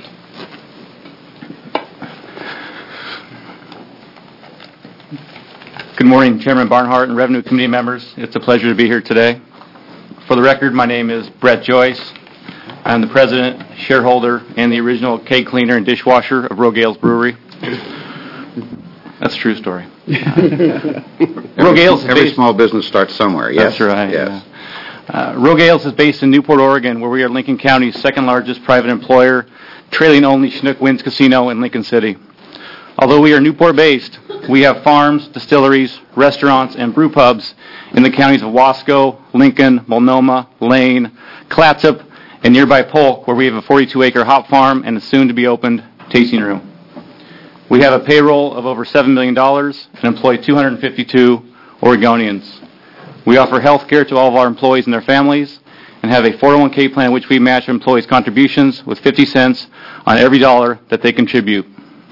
Good morning, Chairman Barnhart and Revenue Committee members. It's a pleasure to be here today. For the record, my name is Brett Joyce. I'm the president, shareholder, and the original keg cleaner and dishwasher of Rogales Brewery. That's a true story. Rogales Every small business starts somewhere. Yes. That's right. Yes. Uh, Rogales is based in Newport, Oregon, where we are Lincoln County's second largest private employer, trailing only Chinook Winds Casino in Lincoln City. Although we are Newport-based, we have farms, distilleries, restaurants, and brew pubs in the counties of Wasco, Lincoln, Multnomah, Lane, Clatsop, and nearby Polk, where we have a forty-two acre hop farm and a soon-to-be-opened tasting room. We have a payroll of over seven million dollars and employ two hundred fifty-two Oregonians. We offer health care to all of our employees and their families, and have a four oh one k plan in which we match employees' contributions with fifty cents on every dollar that they contribute.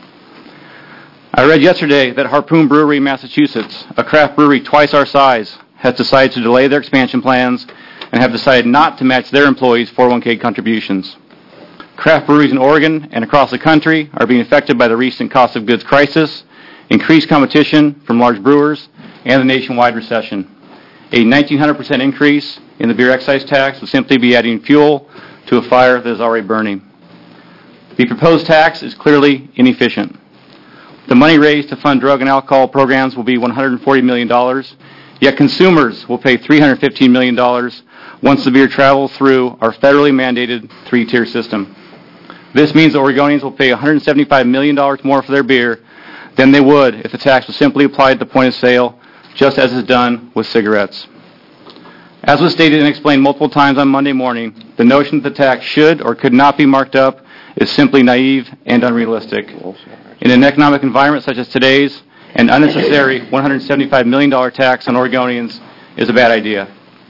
I read yesterday that Harpoon Brewery in Massachusetts, a craft brewery twice our size, has decided to delay their expansion plans and have decided not to match their employees' four oh one k contributions. Craft breweries in Oregon and across the country are being affected by the recent cost of goods crisis, increased competition from large brewers, and the nationwide recession. A nineteen hundred percent increase in the beer excise tax would simply be adding fuel to a fire that is already burning. The proposed tax is clearly inefficient. The money raised to fund drug and alcohol programs will be one hundred forty million dollars, yet consumers will pay three hundred fifteen million dollars once the beer travels through our federally mandated three-tier system. This means that Oregonians will pay one hundred seventy-five million dollars more for their beer than they would if the tax was simply applied at the point of sale, just as is done with cigarettes. As was stated and explained multiple times on Monday morning, the notion that the tax should or could not be marked up is simply naive and unrealistic. In an economic environment such as today's, an unnecessary one hundred seventy-five million dollars tax on Oregonians is a bad idea.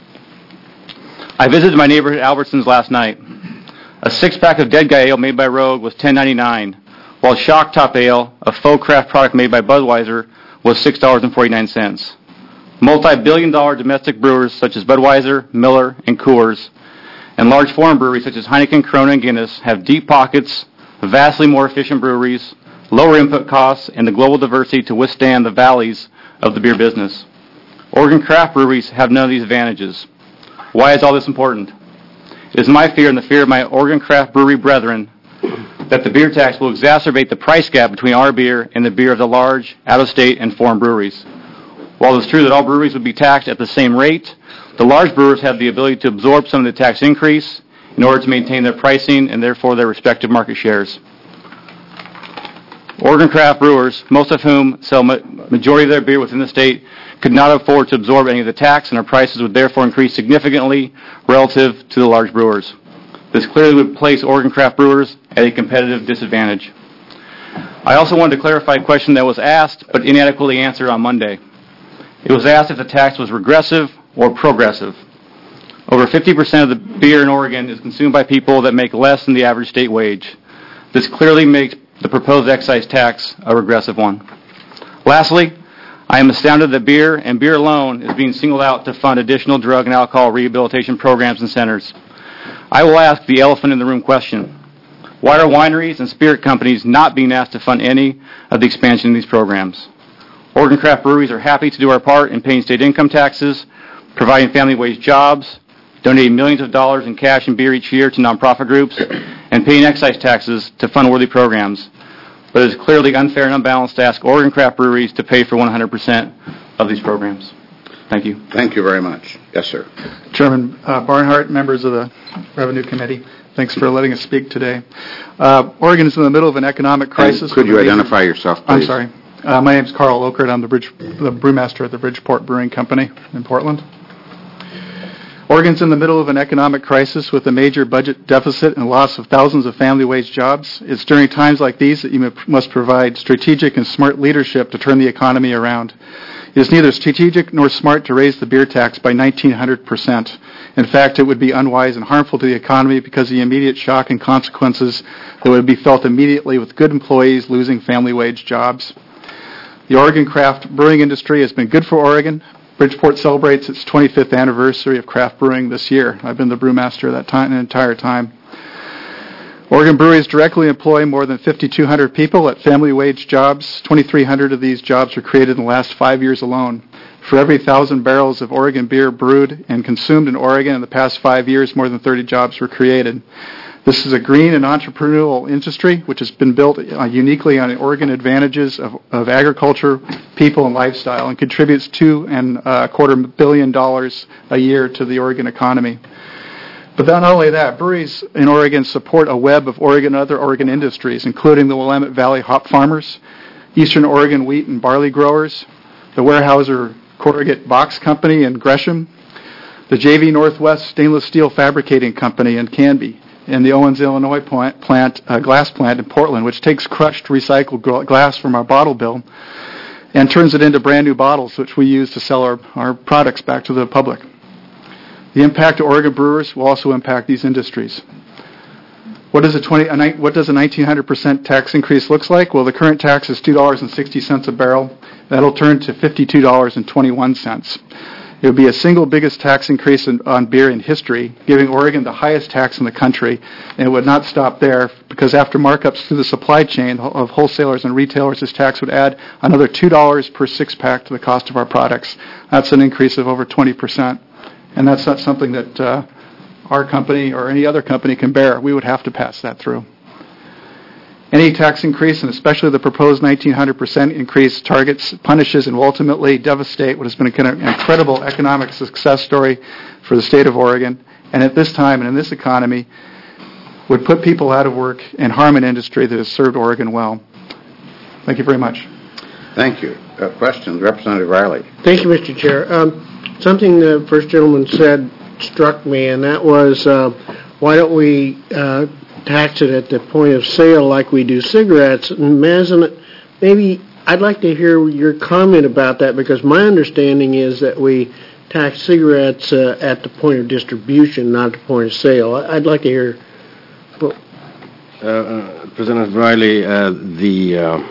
I visited my neighborhood Albertsons last night. A six-pack of Dead Guy Ale made by Rogue was ten ninety-nine, while Shock Top Ale, a faux craft product made by Budweiser, was six dollars and forty-nine cents. Multi-billion dollar domestic brewers such as Budweiser, Miller, and Coors, and large foreign breweries such as Heineken, Corona, and Guinness have deep pockets, vastly more efficient breweries, lower input costs, and the global diversity to withstand the valleys of the beer business. Oregon craft breweries have none of these advantages. Why is all this important? It is my fear and the fear of my Oregon craft brewery brethren that the beer tax will exacerbate the price gap between our beer and the beer of the large, out-of-state, and foreign breweries. While it's true that all breweries would be taxed at the same rate, the large brewers have the ability to absorb some of the tax increase in order to maintain their pricing and therefore their respective market shares. Oregon craft brewers, most of whom sell ma- majority of their beer within the state, could not afford to absorb any of the tax, and our prices would therefore increase significantly relative to the large brewers. This clearly would place Oregon craft brewers at a competitive disadvantage. I also wanted to clarify a question that was asked but inadequately answered on Monday. It was asked if the tax was regressive or progressive. Over fifty percent of the beer in Oregon is consumed by people that make less than the average state wage. This clearly makes the proposed excise tax a regressive one. Lastly, I am astounded that beer and beer alone is being singled out to fund additional drug and alcohol rehabilitation programs and centers. I will ask the elephant in the room question. Why are wineries and spirit companies not being asked to fund any of the expansion of these programs? Oregon craft breweries are happy to do our part in paying state income taxes, providing family wage jobs, donating millions of dollars in cash and beer each year to nonprofit groups, and paying excise taxes to fund worthy programs. But it is clearly unfair and unbalanced to ask Oregon craft breweries to pay for one hundred percent of these programs. Thank you. Thank you very much. Yes, sir. Chairman uh, Barnhart, members of the Revenue Committee, thanks for letting us speak today. Uh, Oregon is in the middle of an economic crisis. And could you identify yourself, please? I'm sorry. Uh, my name is Carl Okert. I'm the, Bridge, the brewmaster at the Bridgeport Brewing Company in Portland. Oregon's in the middle of an economic crisis with a major budget deficit and loss of thousands of family wage jobs. It's during times like these that you must provide strategic and smart leadership to turn the economy around. It is neither strategic nor smart to raise the beer tax by nineteen hundred percent. In fact, it would be unwise and harmful to the economy because of the immediate shock and consequences that would be felt immediately with good employees losing family wage jobs. The Oregon craft brewing industry has been good for Oregon. Bridgeport celebrates its twenty-fifth anniversary of craft brewing this year. I've been the brewmaster that time, the entire time. Oregon breweries directly employ more than five thousand two hundred people at family wage jobs. two thousand three hundred of these jobs were created in the last five years alone. For every one thousand barrels of Oregon beer brewed and consumed in Oregon in the past five years, more than thirty jobs were created. This is a green and entrepreneurial industry which has been built uh, uniquely on the Oregon advantages of, of agriculture, people, and lifestyle, and contributes two and a quarter billion dollars a year to the Oregon economy. But not only that, breweries in Oregon support a web of Oregon and other Oregon industries, including the Willamette Valley hop farmers, Eastern Oregon wheat and barley growers, the Weyerhaeuser Corrugate Box Company in Gresham, the J V Northwest Stainless Steel Fabricating Company in Canby, and the Owens, Illinois plant, plant uh, glass plant in Portland, which takes crushed recycled glass from our bottle bill and turns it into brand new bottles, which we use to sell our, our products back to the public. The impact to Oregon brewers will also impact these industries. What does a twenty? A, ni- what does a nineteen hundred percent tax increase looks like? Well, the current tax is two dollars and sixty cents a barrel. That'll turn to fifty-two dollars and twenty-one cents. It would be a single biggest tax increase in, on beer in history, giving Oregon the highest tax in the country. And it would not stop there, because after markups through the supply chain of wholesalers and retailers, this tax would add another two dollars per six-pack to the cost of our products. That's an increase of over twenty percent. And that's not something that uh, our company or any other company can bear. We would have to pass that through. Any tax increase, and especially the proposed nineteen hundred percent increase, targets, punishes, and will ultimately devastate what has been an incredible economic success story for the state of Oregon. And at this time and in this economy, would put people out of work and harm an industry that has served Oregon well. Thank you very much. Thank you. Uh, questions? Representative Riley. Thank you, Mister Chair. Um, something the first gentleman said struck me, and that was, uh, why don't we uh, tax it at the point of sale like we do cigarettes? And Mazen, maybe I'd like to hear your comment about that, because my understanding is that we tax cigarettes uh, at the point of distribution, not the point of sale. I'd like to hear. Well, uh, uh, President Riley, uh, the uh,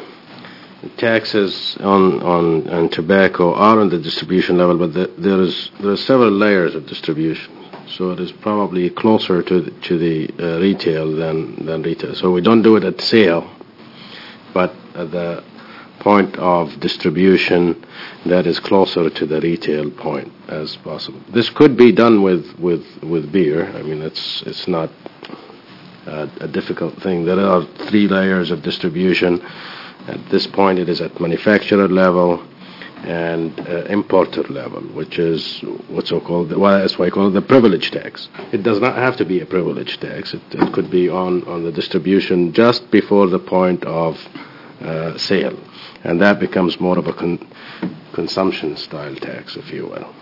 taxes on, on, on tobacco are on the distribution level, but the, there is there are several layers of distribution. So it is probably closer to the, to the uh, retail than, than retail. So we don't do it at sale, but at the point of distribution that is closer to the retail point as possible. This could be done with, with, with beer. I mean, it's it's not a, a difficult thing. There are three layers of distribution. At this point, it is at manufacturer level and uh, importer level, which is what's so called, well, that's why I call it the privilege tax. It does not have to be a privilege tax. It, it could be on, on the distribution just before the point of uh, sale, and that becomes more of a con- consumption-style tax, if you will.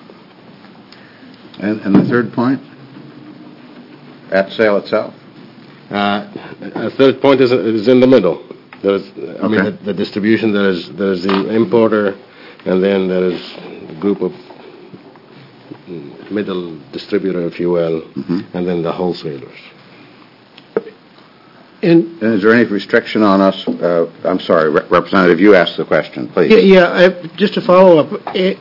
And, and the third point? At sale itself? Uh, a third point is, is in the middle. There's, I mean, Okay. the, the distribution, there is, there is the importer, and then there is a group of mm, middle distributor, if you will, Mm-hmm. and then the wholesalers. And And is there any restriction on us? Uh, I'm sorry, Re- Representative, you asked the question, please. yeah, yeah I, just to follow up, it,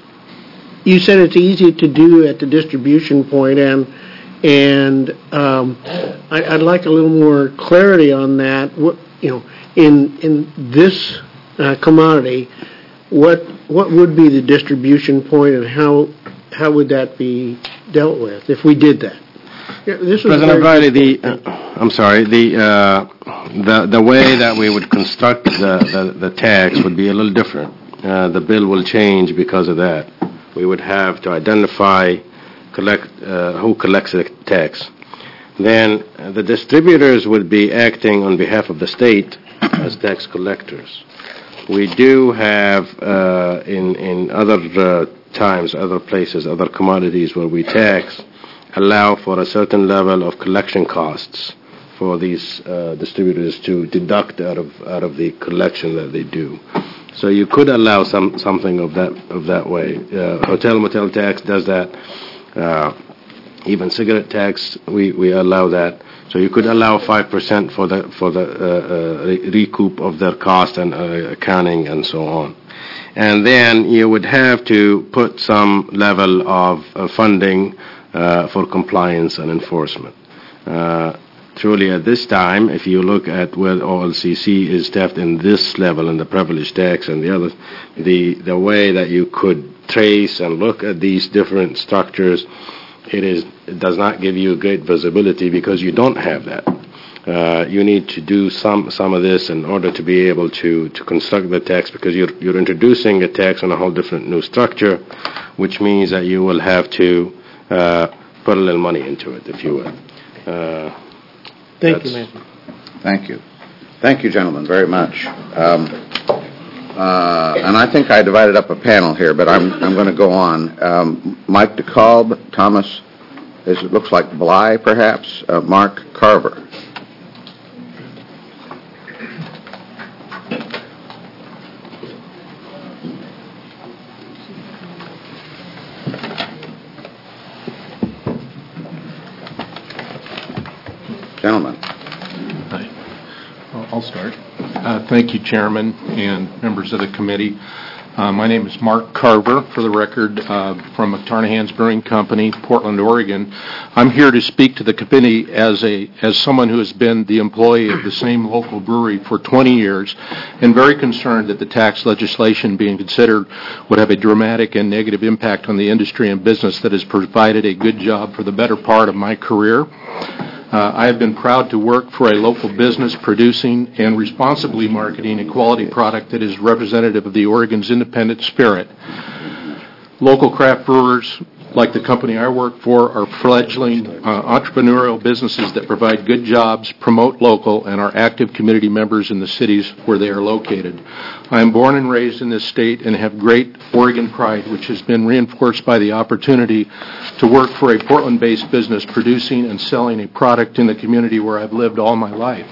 you said it's easy to do at the distribution point, and and um, I, I'd like a little more clarity on that. What, you know, in in this uh, commodity, what what would be the distribution point, and how how would that be dealt with if we did that? Yeah, this was President very Riley, the uh, I'm sorry, the uh, the the way that we would construct the, the, the tax would be a little different. Uh, the bill will change because of that. We would have to identify collect uh, who collects the tax. Then uh, the distributors would be acting on behalf of the state as tax collectors. We do have uh, in in other uh, times, other places, other commodities where we tax, allow for a certain level of collection costs for these uh, distributors to deduct out of out of the collection that they do. So you could allow some something of that of that way. Uh, hotel motel tax does that. Uh, even cigarette tax, we, we allow that. So you could allow five percent for the for the uh, uh, re- recoup of their cost and uh, accounting and so on. And then you would have to put some level of uh, funding uh, for compliance and enforcement. Uh, truly, at this time, if you look at where O L C C is staffed in this level, in the privilege tax and the others, the the way that you could trace and look at these different structures, it is it does not give you great visibility because you don't have that. Uh, you need to do some some of this in order to be able to, to construct the tax, because you're you're introducing a tax on a whole different new structure, which means that you will have to uh, put a little money into it, if you will. Uh, Thank you, ma'am. Thank you. Thank you, gentlemen, very much. Um, uh, and I think I divided up a panel here, but I'm I'm going to go on. Um, Mike DeKalb, Thomas, is, it looks like Bly, perhaps, uh, Mark Carver. Gentlemen. Hi. I'll start. Uh, thank you, Chairman and members of the committee. Uh, my name is Mark Carver, for the record, uh, from Tarnahan's Brewing Company, Portland, Oregon. I'm here to speak to the committee as a as someone who has been the employee of the same local brewery for twenty years and very concerned that the tax legislation being considered would have a dramatic and negative impact on the industry and business that has provided a good job for the better part of my career. Uh, I have been proud to work for a local business producing and responsibly marketing a quality product that is representative of the Oregon's independent spirit. Local craft brewers, like the company I work for, are fledgling uh, entrepreneurial businesses that provide good jobs, promote local, and are active community members in the cities where they are located. I am born and raised in this state and have great Oregon pride, which has been reinforced by the opportunity to work for a Portland-based business producing and selling a product in the community where I've lived all my life.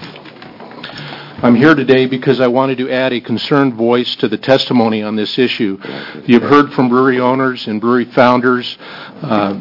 I'm here today because I wanted to add a concerned voice to the testimony on this issue. You've heard from brewery owners and brewery founders uh,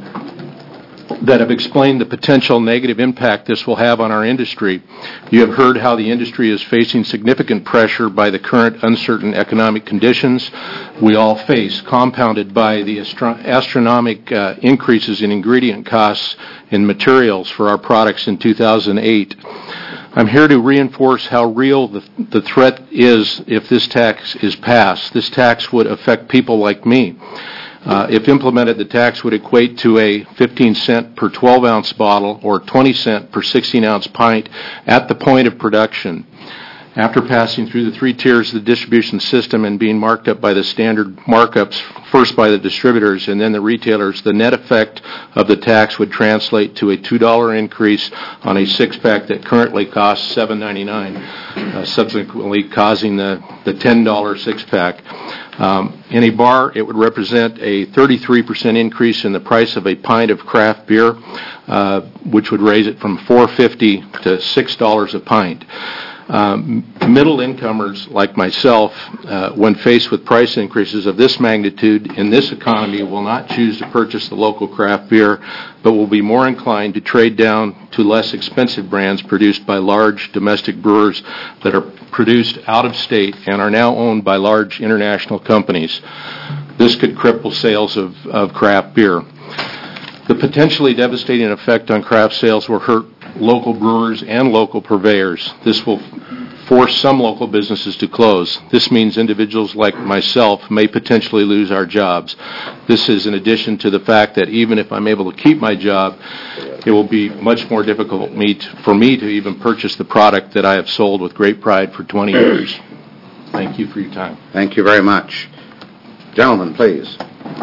that have explained the potential negative impact this will have on our industry. You have heard how the industry is facing significant pressure by the current uncertain economic conditions we all face, compounded by the astro- astronomical uh, increases in ingredient costs and materials for our products in two thousand eight. I'm here to reinforce how real the, the threat is if this tax is passed. This tax would affect people like me. Uh, if implemented, the tax would equate to a fifteen cent per twelve ounce bottle or twenty cent per sixteen ounce pint at the point of production. After passing through the three tiers of the distribution system and being marked up by the standard markups, first by the distributors and then the retailers, the net effect of the tax would translate to a two dollars increase on a six-pack that currently costs seven ninety-nine, uh, subsequently causing the, the ten dollars six-pack. Um, in a bar, it would represent a thirty-three percent increase in the price of a pint of craft beer, uh, which would raise it from four dollars and fifty cents to six dollars a pint. Um, middle incomers like myself, uh, when faced with price increases of this magnitude in this economy, will not choose to purchase the local craft beer, but will be more inclined to trade down to less expensive brands produced by large domestic brewers that are produced out of state and are now owned by large international companies. This could cripple sales of, of craft beer. The potentially devastating effect on craft sales will hurt local brewers and local purveyors. This will force some local businesses to close. This means individuals like myself may potentially lose our jobs. This is in addition to the fact that even if I'm able to keep my job, it will be much more difficult for me to even purchase the product that I have sold with great pride for twenty years. Thank you for your time. Thank you very much. Gentlemen, please.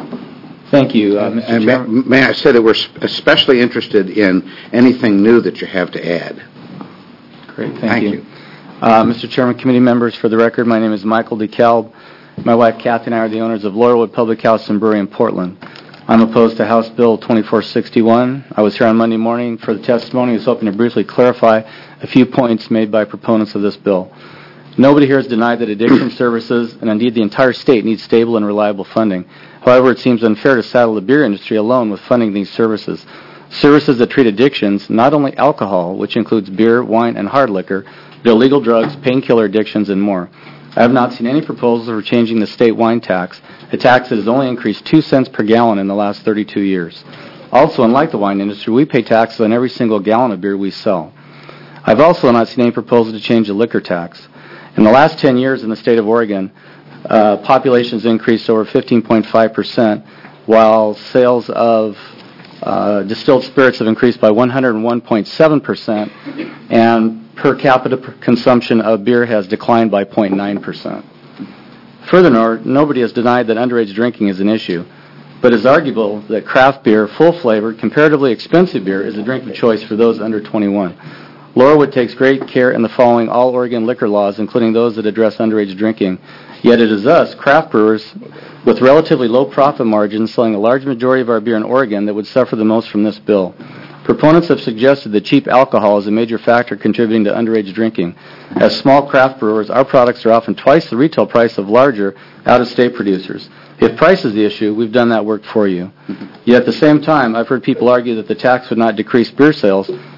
Thank you, uh, Mister And Chairman. may, may I say that we're especially interested in anything new that you have to add. Great, thank, Thank you. you. Uh, Mister Chairman, committee members, for the record, my name is Michael DeKalb. My wife Kathy and I are the owners of Laurelwood Public House and Brewery in Portland. I'm opposed to House Bill twenty-four sixty-one. I was here on Monday morning for the testimony. I was hoping to briefly clarify a few points made by proponents of this bill. Nobody here has denied that addiction services, and indeed the entire state, needs stable and reliable funding. However, it seems unfair to saddle the beer industry alone with funding these services. Services that treat addictions, not only alcohol, which includes beer, wine, and hard liquor, but illegal drugs, painkiller addictions, and more. I have not seen any proposals for changing the state wine tax, a tax that has only increased two cents per gallon in the last thirty-two years. Also, unlike the wine industry, we pay taxes on every single gallon of beer we sell. I've also not seen any proposal to change the liquor tax. In the last ten years in the state of Oregon, uh, population has increased over fifteen point five percent, while sales of uh, distilled spirits have increased by one hundred one point seven percent, and per capita consumption of beer has declined by zero point nine percent. Furthermore, nobody has denied that underage drinking is an issue, but it's arguable that craft beer, full-flavored, comparatively expensive beer, is a drink of choice for those under twenty-one. Laurelwood takes great care in the following all Oregon liquor laws, including those that address underage drinking. Yet it is us, craft brewers, with relatively low profit margins, selling a large majority of our beer in Oregon, that would suffer the most from this bill. Proponents have suggested that cheap alcohol is a major factor contributing to underage drinking. As small craft brewers, our products are often twice the retail price of larger, out-of-state producers. If price is the issue, we've done that work for you. Yet at the same time, I've heard people argue that the tax would not decrease beer sales,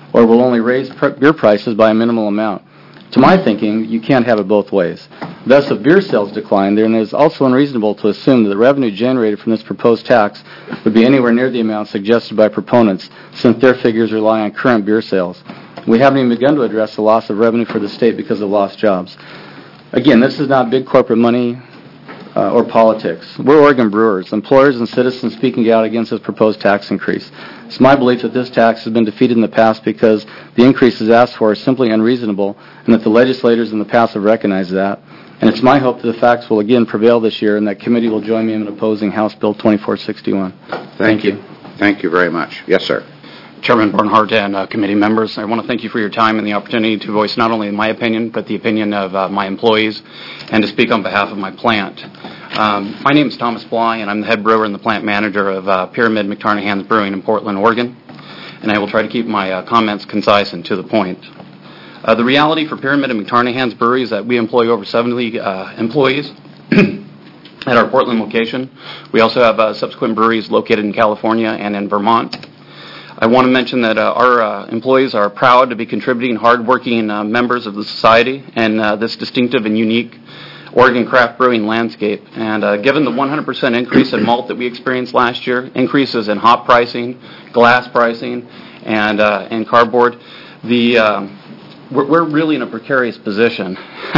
or will only raise pr- beer prices by a minimal amount. To my thinking, you can't have it both ways. Thus, if beer sales decline, then it is also unreasonable to assume that the revenue generated from this proposed tax would be anywhere near the amount suggested by proponents, since their figures rely on current beer sales. We haven't even begun to address the loss of revenue for the state because of lost jobs. Again, this is not big corporate money uh, or politics. We're Oregon brewers, employers and citizens speaking out against this proposed tax increase. It's my belief that this tax has been defeated in the past because the increases asked for are simply unreasonable and that the legislators in the past have recognized that. And it's my hope that the facts will again prevail this year and that committee will join me in opposing House Bill twenty-four sixty-one. Thank, Thank you. you. Thank you very much. Yes, sir. Chairman Barnhart and uh, committee members, I want to thank you for your time and the opportunity to voice not only my opinion, but the opinion of uh, my employees, and to speak on behalf of my plant. Um, my name is Thomas Bly, and I'm the head brewer and the plant manager of uh, Pyramid McTarnahan's Brewing in Portland, Oregon, and I will try to keep my uh, comments concise and to the point. Uh, the reality for Pyramid and McTarnahan's Brewery is that we employ over seventy uh, employees at our Portland location. We also have uh, subsequent breweries located in California and in Vermont. I want to mention that uh, our uh, employees are proud to be contributing, hardworking uh, members of the society and uh, this distinctive and unique Oregon craft brewing landscape. And uh, given the one hundred percent increase in malt that we experienced last year, increases in hop pricing, glass pricing, and uh, and cardboard, the um, we're, we're really in a precarious position.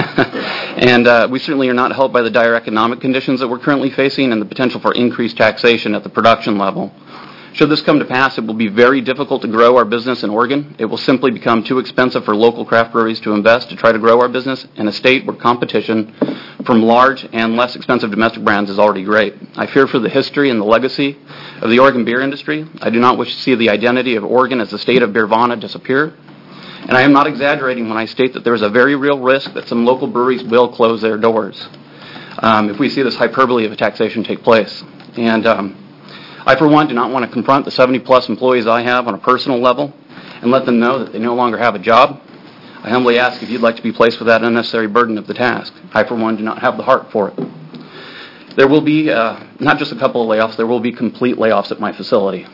And uh, we certainly are not helped by the dire economic conditions that we're currently facing and the potential for increased taxation at the production level. Should this come to pass, it will be very difficult to grow our business in Oregon. It will simply become too expensive for local craft breweries to invest to try to grow our business in a state where competition from large and less expensive domestic brands is already great. I fear for the history and the legacy of the Oregon beer industry. I do not wish to see the identity of Oregon as the state of Beervana disappear. And I am not exaggerating when I state that there is a very real risk that some local breweries will close their doors um, if we see this hyperbole of a taxation take place. And um, I, for one, do not want to confront the seventy-plus employees I have on a personal level and let them know that they no longer have a job. I humbly ask if you'd like to be placed with that unnecessary burden of the task. I, for one, do not have the heart for it. There will be uh, not just a couple of layoffs, there will be complete layoffs at my facility.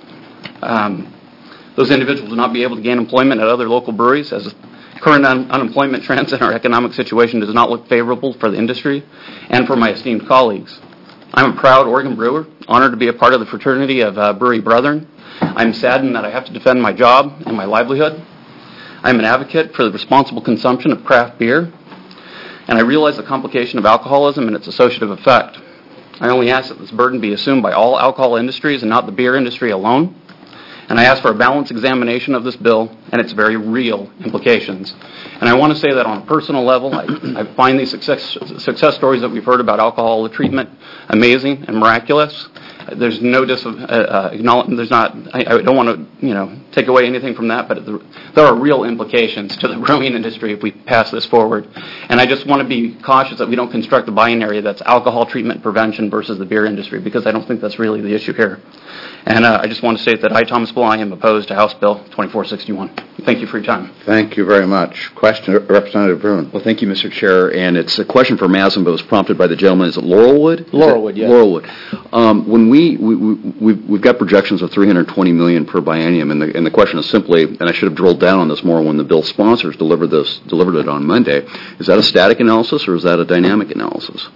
Um, those individuals will not be able to gain employment at other local breweries, as current un- unemployment trends and our economic situation does not look favorable for the industry and for my esteemed colleagues. I'm a proud Oregon brewer, honored to be a part of the fraternity of uh, brewery brethren. I'm saddened that I have to defend my job and my livelihood. I'm an advocate for the responsible consumption of craft beer, and I realize the complication of alcoholism and its associative effect. I only ask that this burden be assumed by all alcohol industries and not the beer industry alone. And I ask for a balanced examination of this bill and its very real implications. And I want to say that on a personal level, I, I find these success, success stories that we've heard about alcohol treatment amazing and miraculous. There's no dis- uh, uh, acknowledge, there's not, I, I don't want to, you know, take away anything from that, but the, there are real implications to the brewing industry if we pass this forward. And I just want to be cautious that we don't construct a binary that's alcohol treatment prevention versus the beer industry, because I don't think that's really the issue here. And uh, I just want to state that I, Thomas Bly, am opposed to House Bill twenty-four sixty-one. Thank you for your time. Thank you very much. Question, Representative Bruin. Well, thank you, Mister Chair. And it's a question for Maslin, but it was prompted by the gentleman. Is it Laurelwood? Laurelwood, yes. Laurelwood. Um, when we, we, we, we've, we've got projections of three hundred twenty million dollars per biennium, and the, and the question is simply, and I should have drilled down on this more when the bill sponsors delivered this, delivered it on Monday, is that a static analysis or is that a dynamic analysis?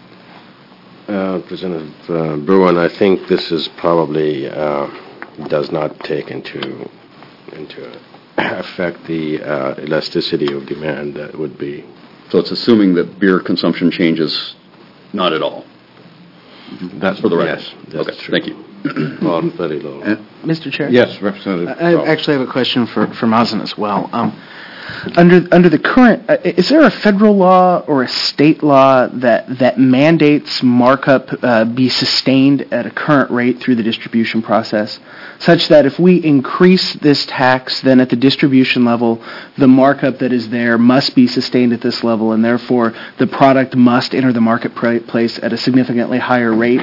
Uh, Representative uh, Bruin, I think this is probably uh, does not take into into affect the uh, elasticity of demand that would be. So it's assuming that beer consumption changes not at all. That's for the record. Yes, that's okay. true. Thank you. Well, very low. Uh, Mister Chair? Yes, Representative. I I actually have a question for, for Maslin as well. Um, under under the current, uh, is there a federal law or a state law that, that mandates markup uh, be sustained at a current rate through the distribution process, such that if we increase this tax, then at the distribution level, the markup that is there must be sustained at this level, and therefore the product must enter the marketplace at a significantly higher rate?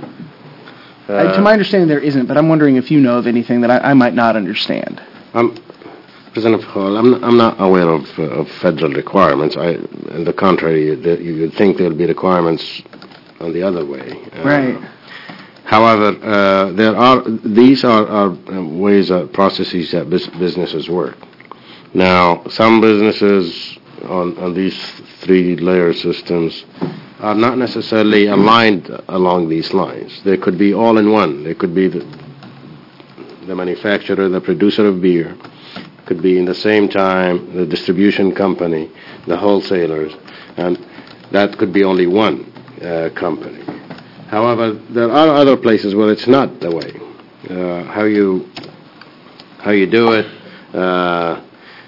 Uh, to my understanding, there isn't, but I'm wondering if you know of anything that I, I might not understand. Um, Representative Hall, I'm, I'm not aware of, uh, of federal requirements. I, on the contrary, the, you would think there would be requirements on the other way. Uh, Right. However, uh, there are these are, are ways, uh, processes that bus- businesses work. Now, some businesses on, on these three-layer systems are not necessarily aligned along these lines. They could be all in one. They could be the, the manufacturer, the producer of beer, could be in the same time the distribution company, the wholesalers, and that could be only one uh, company. However, there are other places where it's not the way. Uh, how you how you do it, uh,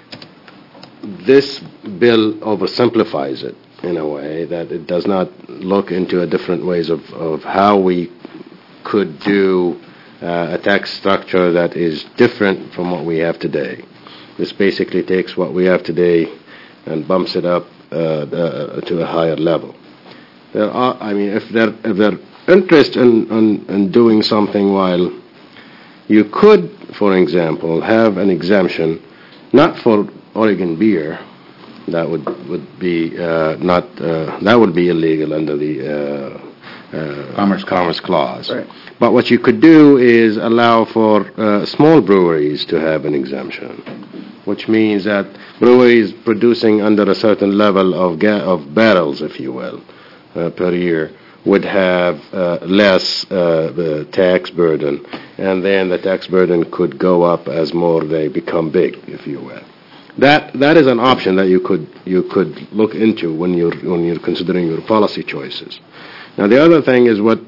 this bill oversimplifies it in a way that it does not look into a different ways of, of how we could do uh, a tax structure that is different from what we have today. This basically takes what we have today and bumps it up uh, the, to a higher level. There are, I mean, if there if there interest in, in, in doing something, while you could, for example, have an exemption not for Oregon beer, that would would be uh, not uh, that would be illegal under the uh, uh, Commerce Commerce Clause. Right. But what you could do is allow for uh, small breweries to have an exemption, which means that breweries producing under a certain level of ga- of barrels, if you will, uh, per year, would have uh, less uh, the tax burden, and then the tax burden could go up as more they become big, if you will. That that is an option that you could you could look into when you're when you're considering your policy choices. Now the other thing is what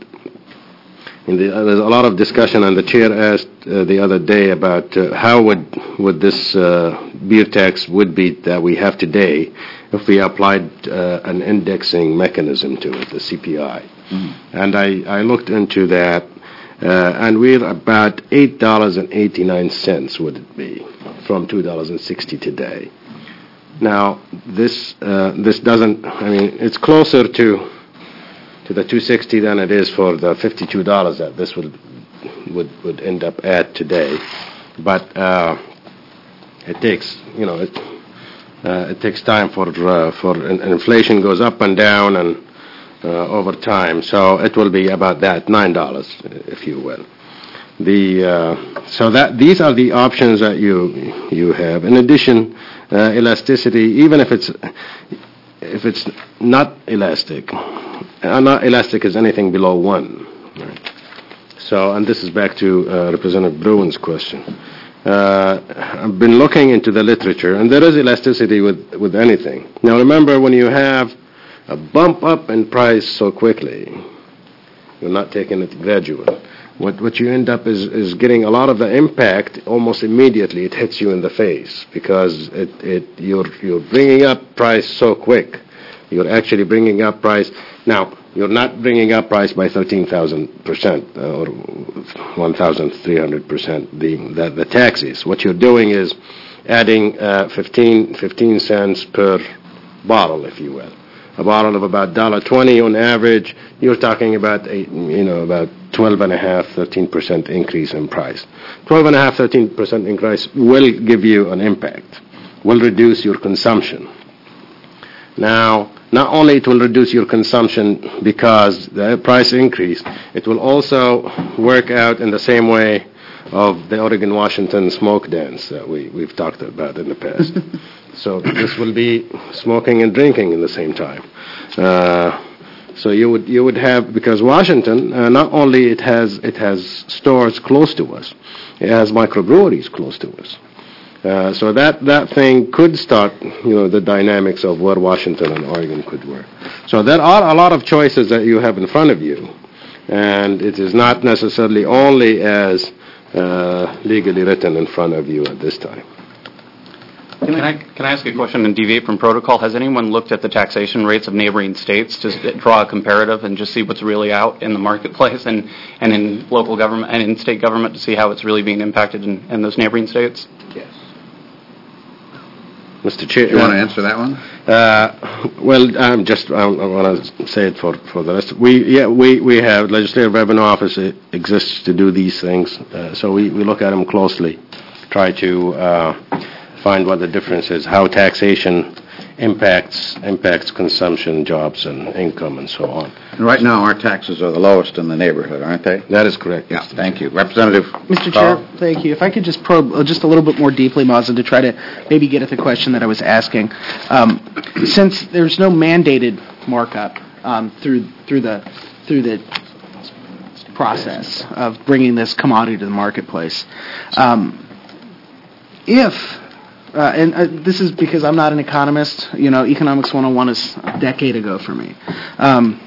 in the, uh, there's a lot of discussion, and the chair asked uh, the other day about uh, how would would this uh, beer tax would be that we have today if we applied uh, an indexing mechanism to it, the C P I. Mm-hmm. And I, I looked into that, uh, and we're about eight dollars and eighty-nine cents would it be from two dollars and sixty today. Now, this uh, this doesn't, I mean, it's closer to to the two sixty than it is for the fifty-two dollars that this would would would end up at today. But uh, it takes, you know, it uh, it takes time for uh, for and inflation goes up and down and uh, over time. So it will be about that nine dollars, if you will. The uh, so that these are the options that you you have. In addition, uh, elasticity, even if it's if it's not elastic. Uh, not elastic is anything below one. Right. So, and this is back to uh, Representative Bruin's question. Uh, I've been looking into the literature, and there is elasticity with, with anything. Now, remember, when you have a bump up in price so quickly, you're not taking it gradual. What what you end up is, is getting a lot of the impact almost immediately. It hits you in the face because it, it you're you're bringing up price so quick. You're actually bringing up price. Now, you're not bringing up price by thirteen thousand percent or one thousand three hundred percent, the, the, the taxes. What you're doing is adding uh, fifteen, fifteen cents per bottle, if you will. A bottle of about one dollar twenty on average, you're talking about, eight, you know, about twelve and a half, thirteen percent increase in price. twelve and a half, thirteen percent increase will give you an impact, will reduce your consumption. Now, not only it will reduce your consumption because the price increase, it will also work out in the same way of the Oregon-Washington smoke dance that we, we've talked about in the past. So this will be smoking and drinking in the same time. Uh, so you would you would have, because Washington, uh, not only it has it has stores close to us, it has microbreweries close to us. Uh, so that, that thing could start, you know, the dynamics of where Washington and Oregon could work. So there are a lot of choices that you have in front of you, and it is not necessarily only as uh, legally written in front of you at this time. Can I, can I ask a question and deviate from protocol? Has anyone looked at the taxation rates of neighboring states to draw a comparative and just see what's really out in the marketplace and, and in local government and in state government to see how it's really being impacted in, in those neighboring states? Yes. Mister Chair, Do you want to answer that one? Uh, well, I'm just I, I want to say it for, for the rest. We yeah we, we have legislative revenue office it exists to do these things, uh, so we, we look at them closely, try to uh, find what the difference is, how taxation impacts impacts consumption, jobs, and income, and so on. And right now, our taxes are the lowest in the neighborhood, aren't they? That is correct. Yeah, thank you. Representative Mister Carl? Chair, thank you. If I could just probe uh, just a little bit more deeply, Mazin, to try to maybe get at the question that I was asking. Um, since there's no mandated markup um, through through the through the process of bringing this commodity to the marketplace, um, if Uh, and uh, this is because I'm not an economist. You know, Economics one oh one is a decade ago for me. Um,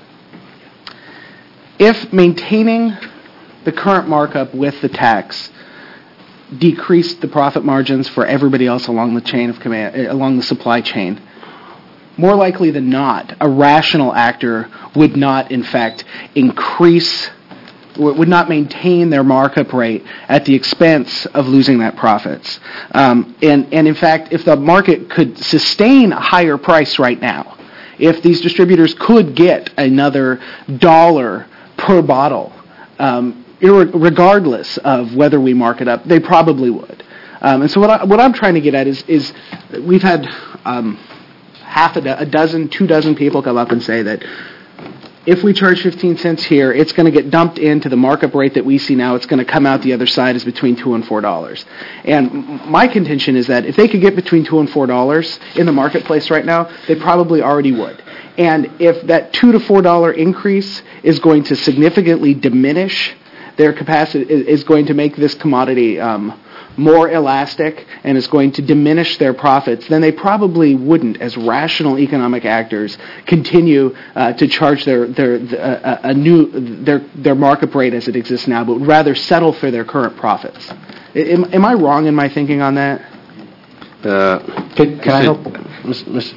if maintaining the current markup with the tax decreased the profit margins for everybody else along the chain of command, uh, along the supply chain, more likely than not, a rational actor would not, in fact, increase would not maintain their markup rate at the expense of losing that profits. Um, and, and in fact, if the market could sustain a higher price right now, if these distributors could get another dollar per bottle, um, ir- regardless of whether we mark it up, they probably would. Um, and so what, I, what I'm trying to get at is, is we've had um, half a, do- a dozen, two dozen people come up and say that if we charge fifteen cents here, it's going to get dumped into the markup rate that we see now. It's going to come out the other side as between two and four dollars. And my contention is that if they could get between two and four dollars in the marketplace right now, they probably already would. And if that two to four dollar increase is going to significantly diminish their capacity, is going to make this commodity um, more elastic and is going to diminish their profits, then they probably wouldn't, as rational economic actors, continue uh, to charge their their uh, a new their their markup rate as it exists now, but would rather settle for their current profits. Am, am I wrong in my thinking on that? Uh, can, can I help? Mister Mister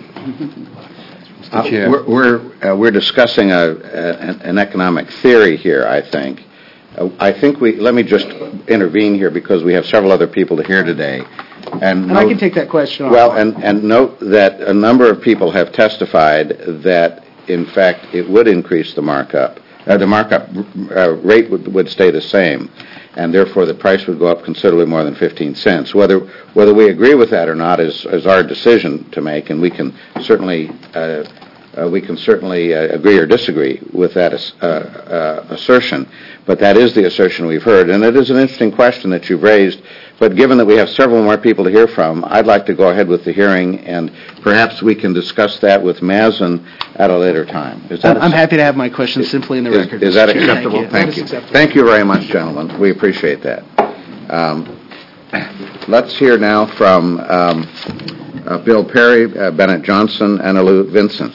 Uh, we're we're, uh, we're discussing a, a, an economic theory here, I think. Uh, I think we, let me just intervene here because we have several other people to hear today. And, And note, I can take that question off. Well, and, and note that a number of people have testified that, in fact, it would increase the markup. Uh, the markup uh, rate would, would stay the same, and therefore the price would go up considerably more than fifteen cents. Whether whether we agree with that or not is, is our decision to make, and we can certainly uh, uh, we can certainly uh, agree or disagree with that uh, uh, assertion. But that is the assertion we've heard, and it is an interesting question that you've raised. But given that we have several more people to hear from, I'd like to go ahead with the hearing, and perhaps we can discuss that with Mazin at a later time. Is that I'm, I'm happy to have my question simply in the is, record. Is that Mister Chair. acceptable? Thank Thank you. That you. is acceptable. Thank you very much, gentlemen. We appreciate that. Um, let's hear now from um, uh, Bill Perry, uh, Bennett Johnson, and Alou Vincent.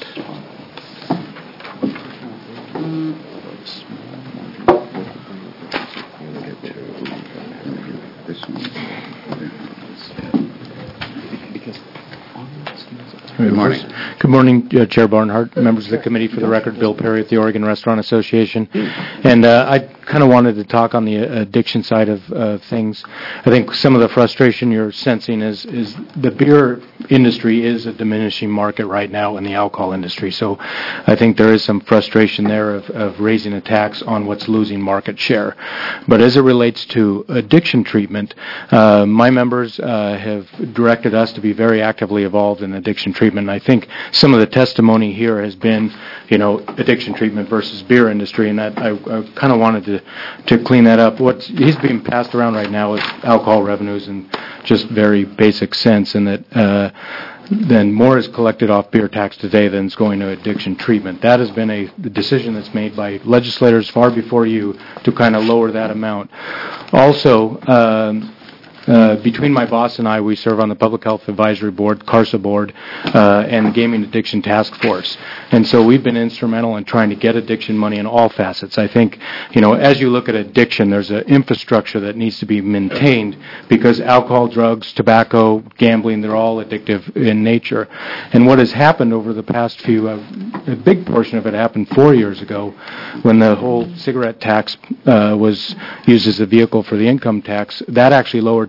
Good morning. Good morning, uh, Chair Barnhart, members of the committee. For the record, Bill Perry at the Oregon Restaurant Association. And uh, I kind of wanted to talk on the addiction side of uh, things. I think some of the frustration you're sensing is, is the beer industry is a diminishing market right now in the alcohol industry. So I think there is some frustration there of, of raising a tax on what's losing market share. But as it relates to addiction treatment, uh, my members uh, have directed us to be very actively involved in addiction treatment. And I think some of the testimony here has been, you know, addiction treatment versus beer industry, and that I, I kind of wanted to to clean that up. What he's being passed around right now is alcohol revenues in just very basic sense, and that uh, then more is collected off beer tax today than is going to addiction treatment. That has been a decision that's made by legislators far before you to kind of lower that amount. Also, um, Uh, between my boss and I, we serve on the Public Health Advisory Board, CARSA Board, uh, and the Gaming Addiction Task Force. And so we've been instrumental in trying to get addiction money in all facets. I think, you know, as you look at addiction, there's an infrastructure that needs to be maintained because alcohol, drugs, tobacco, gambling, they're all addictive in nature. And what has happened over the past few, uh, a big portion of it happened four years ago when the whole cigarette tax uh, was used as a vehicle for the income tax. That actually lowered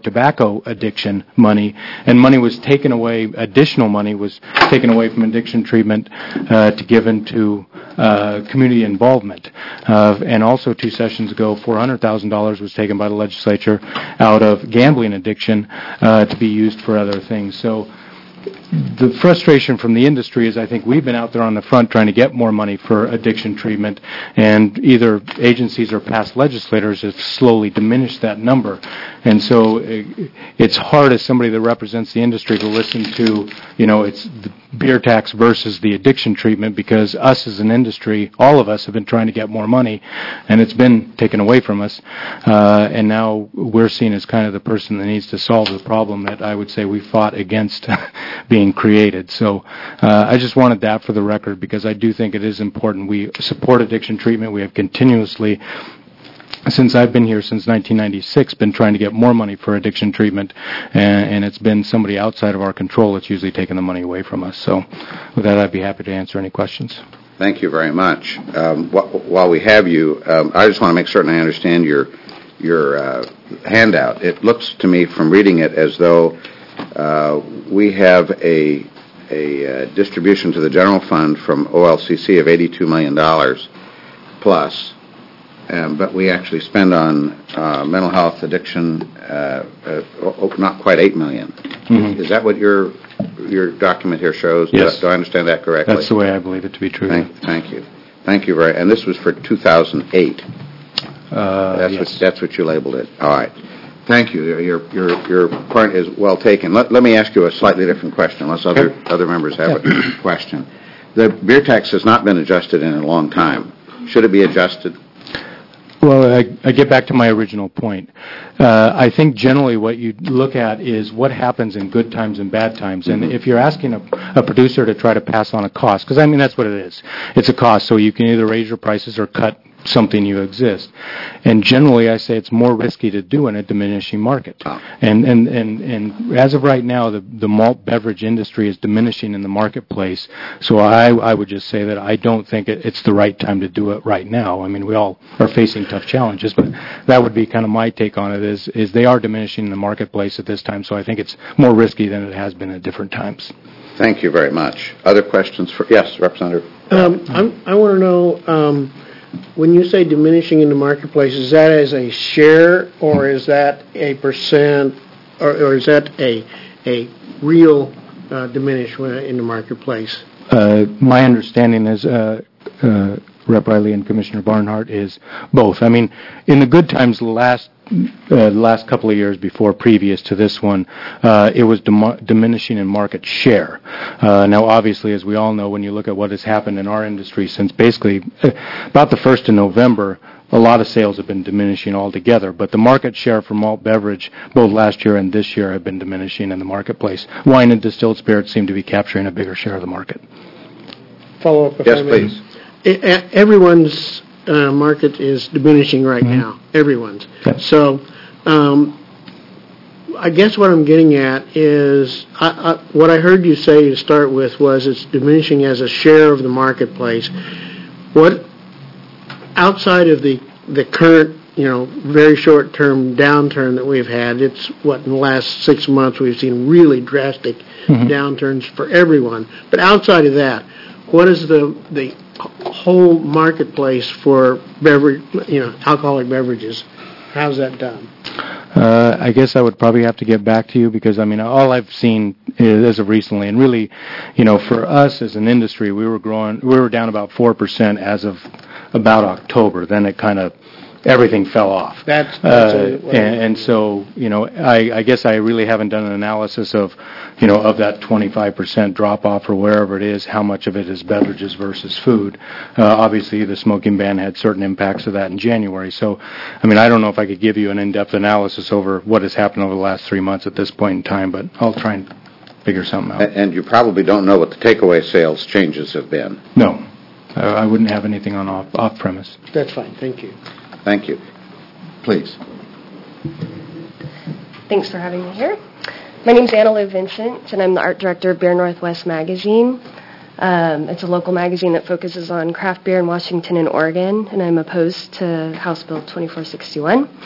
tobacco addiction money, and money was taken away, additional money was taken away from addiction treatment uh, to give into uh, community involvement. Uh, and also two sessions ago, four hundred thousand dollars was taken by the legislature out of gambling addiction uh, to be used for other things. So the frustration from the industry is I think we've been out there on the front trying to get more money for addiction treatment, and either agencies or past legislators have slowly diminished that number. And so it's hard as somebody that represents the industry to listen to, you know, it's the beer tax versus the addiction treatment, because us as an industry, all of us have been trying to get more money, and it's been taken away from us. Uh, and now we're seen as kind of the person that needs to solve the problem that I would say we fought against being created. So uh, I just wanted that for the record, because I do think it is important. We support addiction treatment. We have continuously, since I've been here since nineteen ninety-six, been trying to get more money for addiction treatment, and, and it's been somebody outside of our control that's usually taken the money away from us. So with that, I'd be happy to answer any questions. Thank you very much. Um, wh- while we have you, um, I just want to make certain I understand your your uh, handout. It looks to me from reading it as though uh, we have a a uh, distribution to the general fund from O L C C of eighty-two million dollars plus. Um, but we actually spend on uh, mental health addiction uh, uh, oh, not quite eight million dollars. Mm-hmm. Is that what your your document here shows? Yes. Do, do I understand that correctly? That's the way I believe it to be true. Thank, thank you. Thank you very. And this was for two thousand eight. Uh, that's yes. what that's what you labeled it. All right. Thank you. Your your your point is well taken. Let, let me ask you a slightly different question, unless other okay. other members have yeah. a question. The beer tax has not been adjusted in a long time. Should it be adjusted? Well, I, I get back to my original point. Uh, I think generally what you look at is what happens in good times and bad times. And mm-hmm. if you're asking a, a producer to try to pass on a cost, because I mean that's what it is. It's a cost, so you can either raise your prices or cut something you exist. And generally, I say it's more risky to do in a diminishing market. Oh. And, and and and as of right now, the the malt beverage industry is diminishing in the marketplace. So I I would just say that I don't think it, it's the right time to do it right now. I mean, we all are facing tough challenges, but that would be kind of my take on it. Is is they are diminishing in the marketplace at this time. So I think it's more risky than it has been at different times. Thank you very much. Other questions for yes, Representative. Um, I'm, I want to know. Um, When you say diminishing in the marketplace, is that as a share, or is that a percent, or, or is that a a real uh, diminishment in the marketplace? Uh, my understanding is, uh, uh, Rep Riley and Commissioner Barnhart, is both. I mean, in the good times, the last uh, last couple of years before, previous to this one, uh, it was dim- diminishing in market share. Uh, now, obviously, as we all know, when you look at what has happened in our industry since basically uh, about the first of November, a lot of sales have been diminishing altogether. But the market share for malt beverage, both last year and this year, have been diminishing in the marketplace. Wine and distilled spirits seem to be capturing a bigger share of the market. Follow up, if yes, I may. please. It, everyone's uh, market is diminishing right mm-hmm. now. Everyone's. Yep. So, um, I guess what I'm getting at is I, I, what I heard you say to start with was it's diminishing as a share of the marketplace. What outside of the the current, you know, very short-term downturn that we've had, it's what in the last six months we've seen really drastic mm-hmm. downturns for everyone. But outside of that, what is the the whole marketplace for beverage, you know, alcoholic beverages? How's that done? Uh, I guess I would probably have to get back to you because, I mean, all I've seen is, as of recently, and really, you know, for us as an industry, we were growing, we were down about four percent as of about October. Then it kind of, everything fell off. That's, that's uh, a, and, and so, you know, I, I guess I really haven't done an analysis of, you know, of that twenty-five percent drop off or wherever it is, how much of it is beverages versus food. Uh, obviously, the smoking ban had certain impacts of that in January. So, I mean, I don't know if I could give you an in-depth analysis over what has happened over the last three months at this point in time, but I'll try and figure something out. And you probably don't know what the takeaway sales changes have been. No. Uh, I wouldn't have anything on off, off-premise. That's fine. Thank you. Thank you. Please. Thanks for having me here. My name's Anna Lou Vincent, and I'm the art director of Beer Northwest magazine. Um, it's a local magazine that focuses on craft beer in Washington and Oregon, and I'm opposed to House Bill twenty-four sixty-one.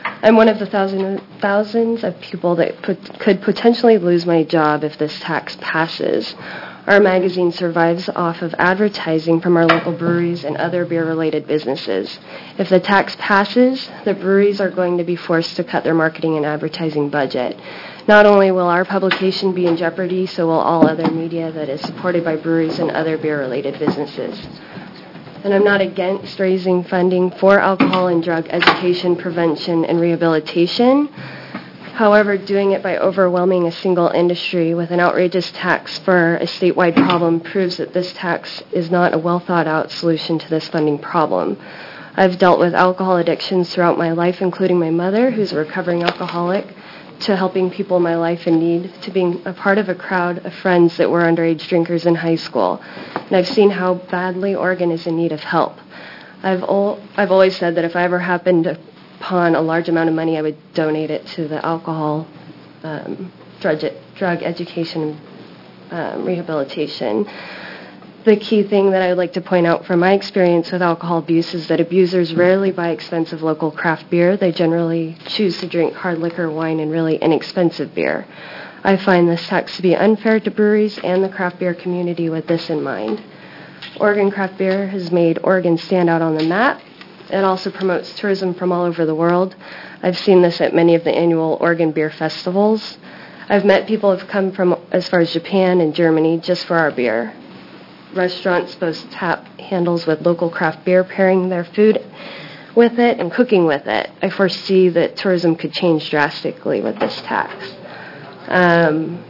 I'm one of the thousand, thousands of people that put, could potentially lose my job if this tax passes. Our magazine survives off of advertising from our local breweries and other beer-related businesses. If the tax passes, the breweries are going to be forced to cut their marketing and advertising budget. Not only will our publication be in jeopardy, so will all other media that is supported by breweries and other beer-related businesses. And I'm not against raising funding for alcohol and drug education, prevention, and rehabilitation. However, doing it by overwhelming a single industry with an outrageous tax for a statewide problem proves that this tax is not a well-thought-out solution to this funding problem. I've dealt with alcohol addictions throughout my life, including my mother, who's a recovering alcoholic, to helping people in my life in need, to being a part of a crowd of friends that were underage drinkers in high school. And I've seen how badly Oregon is in need of help. I've, al- I've always said that if I ever happened to upon a large amount of money, I would donate it to the alcohol, um, drug, drug education, um, rehabilitation. The key thing that I would like to point out from my experience with alcohol abuse is that abusers rarely buy expensive local craft beer. They generally choose to drink hard liquor, wine, and really inexpensive beer. I find this tax to be unfair to breweries and the craft beer community with this in mind. Oregon craft beer has made Oregon stand out on the map. It also promotes tourism from all over the world. I've seen this at many of the annual Oregon beer festivals. I've met people who have come from as far as Japan and Germany just for our beer. Restaurants boast tap handles with local craft beer, pairing their food with it and cooking with it. I foresee that tourism could change drastically with this tax. Um,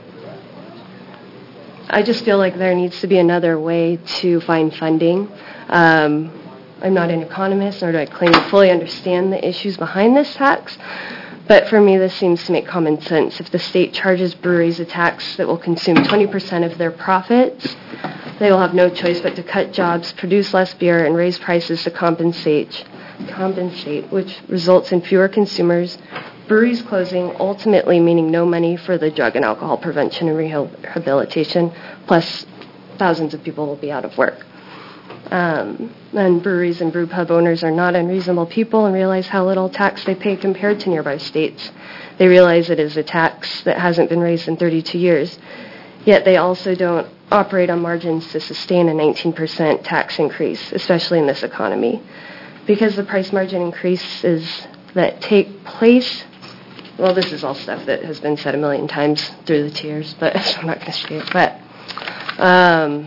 I just feel like there needs to be another way to find funding. Um, I'm not an economist, nor do I claim to fully understand the issues behind this tax, but for me this seems to make common sense. If the state charges breweries a tax that will consume twenty percent of their profits, they will have no choice but to cut jobs, produce less beer, and raise prices to compensate, compensate, which results in fewer consumers, breweries closing, ultimately meaning no money for the drug and alcohol prevention and rehabilitation, plus thousands of people will be out of work. Um, and breweries and brew pub owners are not unreasonable people and realize how little tax they pay compared to nearby states. They realize it is a tax that hasn't been raised in thirty-two years, yet they also don't operate on margins to sustain a nineteen percent tax increase, especially in this economy. Because the price margin increases that take place, well, this is all stuff that has been said a million times through the tears, but so I'm not going to say it, but um,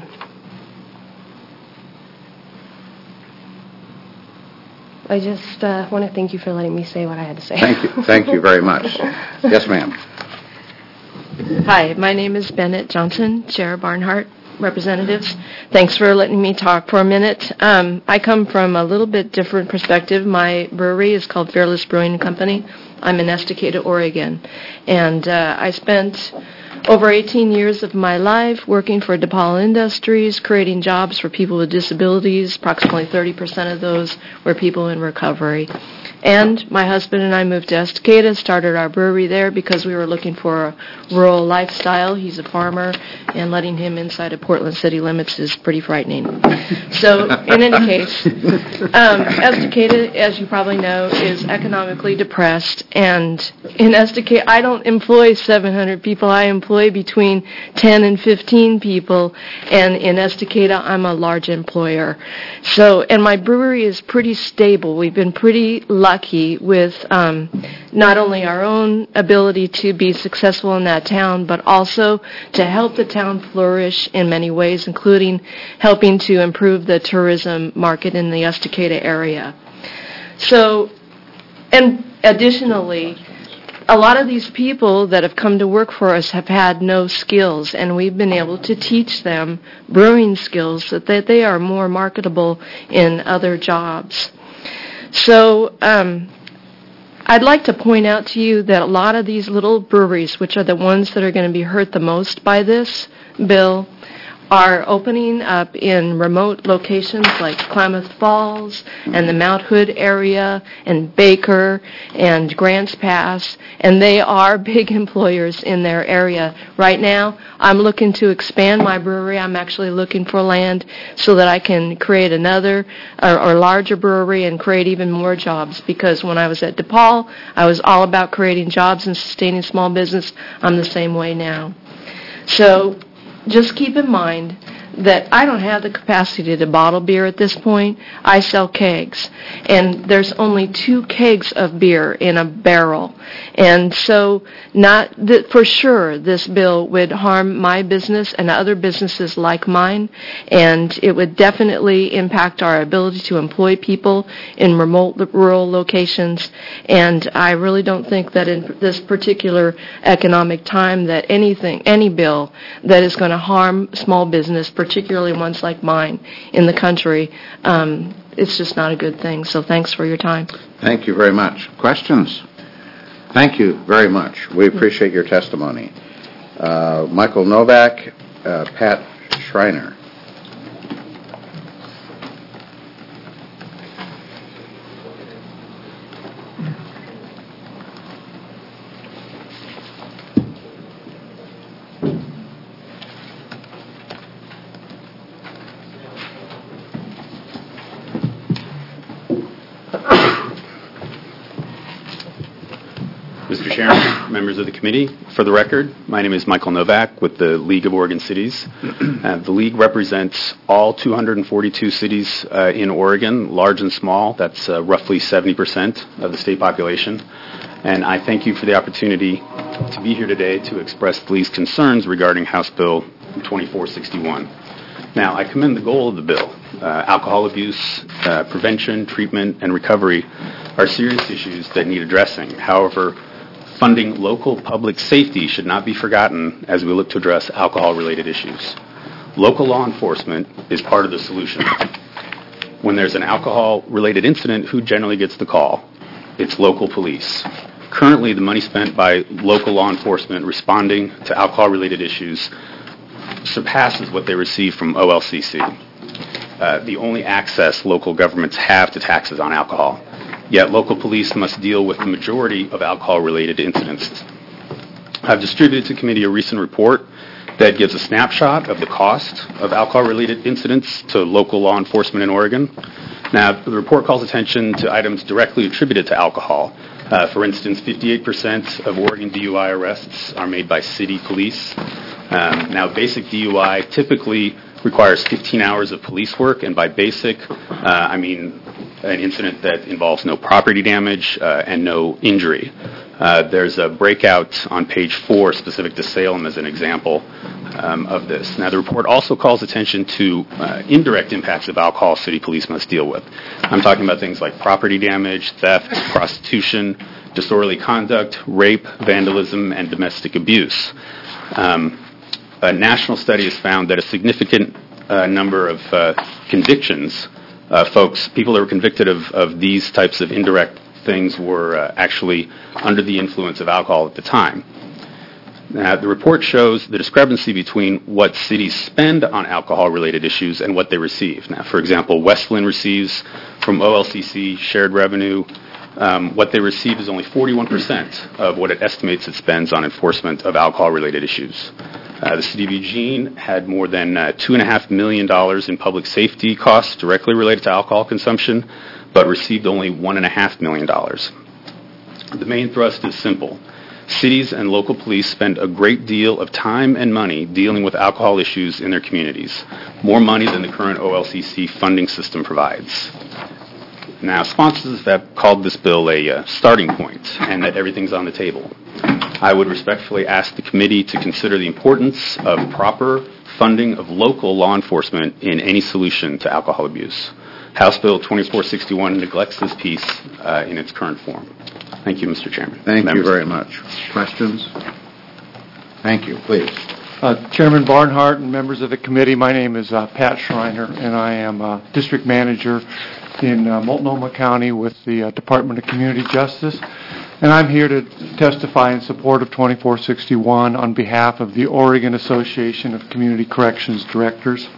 I just uh, want to thank you for letting me say what I had to say. Thank you. Thank you very much. Yes, ma'am. Hi, my name is Bennett Johnson, Chair Barnhart, representatives. Thanks for letting me talk for a minute. Um, I come from a little bit different perspective. My brewery is called Fearless Brewing Company. I'm in Estacada, Oregon. And uh, I spent over eighteen years of my life working for DePaul Industries, creating jobs for people with disabilities. Approximately thirty percent of those were people in recovery. And my husband and I moved to Estacada, started our brewery there because we were looking for a rural lifestyle. He's a farmer, and letting him inside of Portland city limits is pretty frightening. So, in any case, um, Estacada, as you probably know, is economically depressed. And in Estacada, I don't employ seven hundred people. I employ between ten and fifteen people. And in Estacada, I'm a large employer. So, and my brewery is pretty stable. We've been pretty lucky with um, not only our own ability to be successful in that town, but also to help the town flourish in many ways, including helping to improve the tourism market in the Estacada area. So, and additionally, a lot of these people that have come to work for us have had no skills, and we've been able to teach them brewing skills so that they are more marketable in other jobs. So um, I'd like to point out to you that a lot of these little breweries, which are the ones that are going to be hurt the most by this bill, are opening up in remote locations like Klamath Falls and the Mount Hood area and Baker and Grants Pass, and they are big employers in their area. Right now, I'm looking to expand my brewery. I'm actually looking for land so that I can create another or, or larger brewery and create even more jobs, because when I was at DePaul, I was all about creating jobs and sustaining small business. I'm the same way now. So just keep in mind that I don't have the capacity to bottle beer at this point. I sell kegs, and there's only two kegs of beer in a barrel. And so not that for sure this bill would harm my business and other businesses like mine, and it would definitely impact our ability to employ people in remote rural locations. And I really don't think that in this particular economic time that anything, any bill that is going to harm small business, particularly ones like mine in the country, um, it's just not a good thing. So thanks for your time. Thank you very much. Questions? Thank you very much. We appreciate your testimony. Uh, Michael Novak, uh, Pat Schreiner. Mister Chairman, members of the committee, for the record, my name is Michael Novak with the League of Oregon Cities. Uh, the League represents all two hundred forty-two cities uh, in Oregon, large and small. That's uh, roughly seventy percent of the state population. And I thank you for the opportunity to be here today to express the League's concerns regarding House Bill twenty-four sixty-one. Now, I commend the goal of the bill. Uh, alcohol abuse, uh, prevention, treatment, and recovery are serious issues that need addressing. However, funding local public safety should not be forgotten as we look to address alcohol-related issues. Local law enforcement is part of the solution. When there's an alcohol-related incident, who generally gets the call? It's local police. Currently, the money spent by local law enforcement responding to alcohol-related issues surpasses what they receive from O L C C, uh, the only access local governments have to taxes on alcohol. Yet local police must deal with the majority of alcohol-related incidents. I've distributed to committee a recent report that gives a snapshot of the cost of alcohol-related incidents to local law enforcement in Oregon. Now, the report calls attention to items directly attributed to alcohol. Uh, for instance, fifty-eight percent of Oregon D U I arrests are made by city police. Um, now, basic D U I typically requires fifteen hours of police work, and by basic, uh, I mean an incident that involves no property damage uh, and no injury. Uh, there's a breakout on page four specific to Salem as an example um, of this. Now, the report also calls attention to uh, indirect impacts of alcohol city police must deal with. I'm talking about things like property damage, theft, prostitution, disorderly conduct, rape, vandalism, and domestic abuse. Um, a national study has found that a significant uh, number of uh, convictions Uh, folks, people that were convicted of, of these types of indirect things were uh, actually under the influence of alcohol at the time. Now, the report shows the discrepancy between what cities spend on alcohol-related issues and what they receive. Now, for example, Westland receives from O L C C shared revenue. Um, what they receive is only forty-one percent of what it estimates it spends on enforcement of alcohol-related issues. Uh, the city of Eugene had more than uh, two point five million dollars in public safety costs directly related to alcohol consumption, but received only one point five million dollars. The main thrust is simple. Cities and local police spend a great deal of time and money dealing with alcohol issues in their communities, more money than the current O L C C funding system provides. Now, sponsors have called this bill a uh, starting point and that everything's on the table. I would respectfully ask the committee to consider the importance of proper funding of local law enforcement in any solution to alcohol abuse. House Bill twenty-four sixty-one neglects this piece uh, in its current form. Thank you, Mister Chairman. Thank Members. you very much. Questions? Thank you. Please. Uh, Chairman Barnhart and members of the committee, my name is uh, Pat Schreiner, and I am uh, district manager in uh, Multnomah County with the uh, Department of Community Justice. and I'm here to testify in support of twenty-four sixty-one on behalf of the Oregon Association of Community Corrections Directors.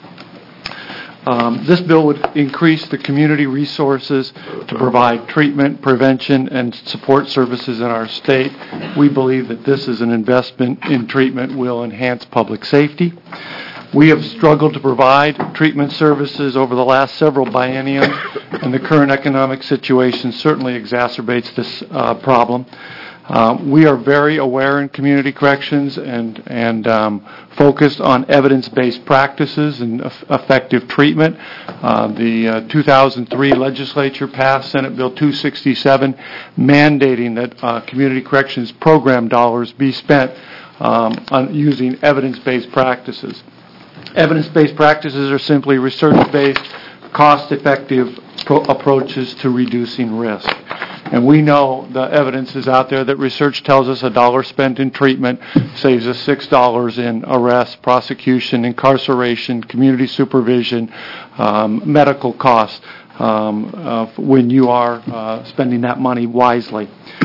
Um, this bill would increase the community resources to provide treatment, prevention, and support services in our state. We believe that this is an investment in treatment will enhance public safety. We have struggled to provide treatment services over the last several bienniums, and the current economic situation certainly exacerbates this uh, problem. Uh, we are very aware in community corrections and, and um, focused on evidence-based practices and eff- effective treatment. Uh, the uh, two thousand three legislature passed Senate Bill two sixty-seven, mandating that uh, community corrections program dollars be spent um, on using evidence-based practices. Evidence-based practices are simply research-based, cost-effective pro- approaches to reducing risk. And we know the evidence is out there that research tells us a dollar spent in treatment saves us six dollars in arrest, prosecution, incarceration, community supervision, um, medical costs um, uh, when you are uh, spending that money wisely.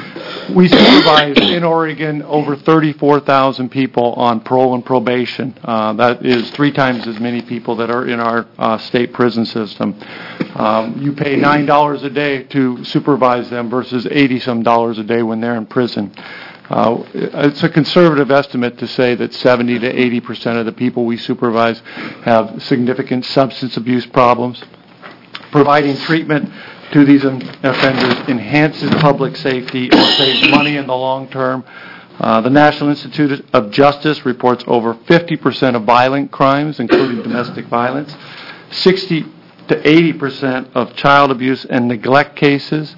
We supervise in Oregon over thirty-four thousand people on parole and probation. Uh, that is three times as many people that are in our uh, state prison system. Um, you pay nine dollars a day to supervise them versus eighty-some dollars a day when they're in prison. Uh, it's a conservative estimate to say that seventy to eighty percent of the people we supervise have significant substance abuse problems. Providing treatment to these offenders enhances public safety and saves money in the long term. Uh, the National Institute of Justice reports over fifty percent of violent crimes, including domestic violence, sixty to eighty percent of child abuse and neglect cases,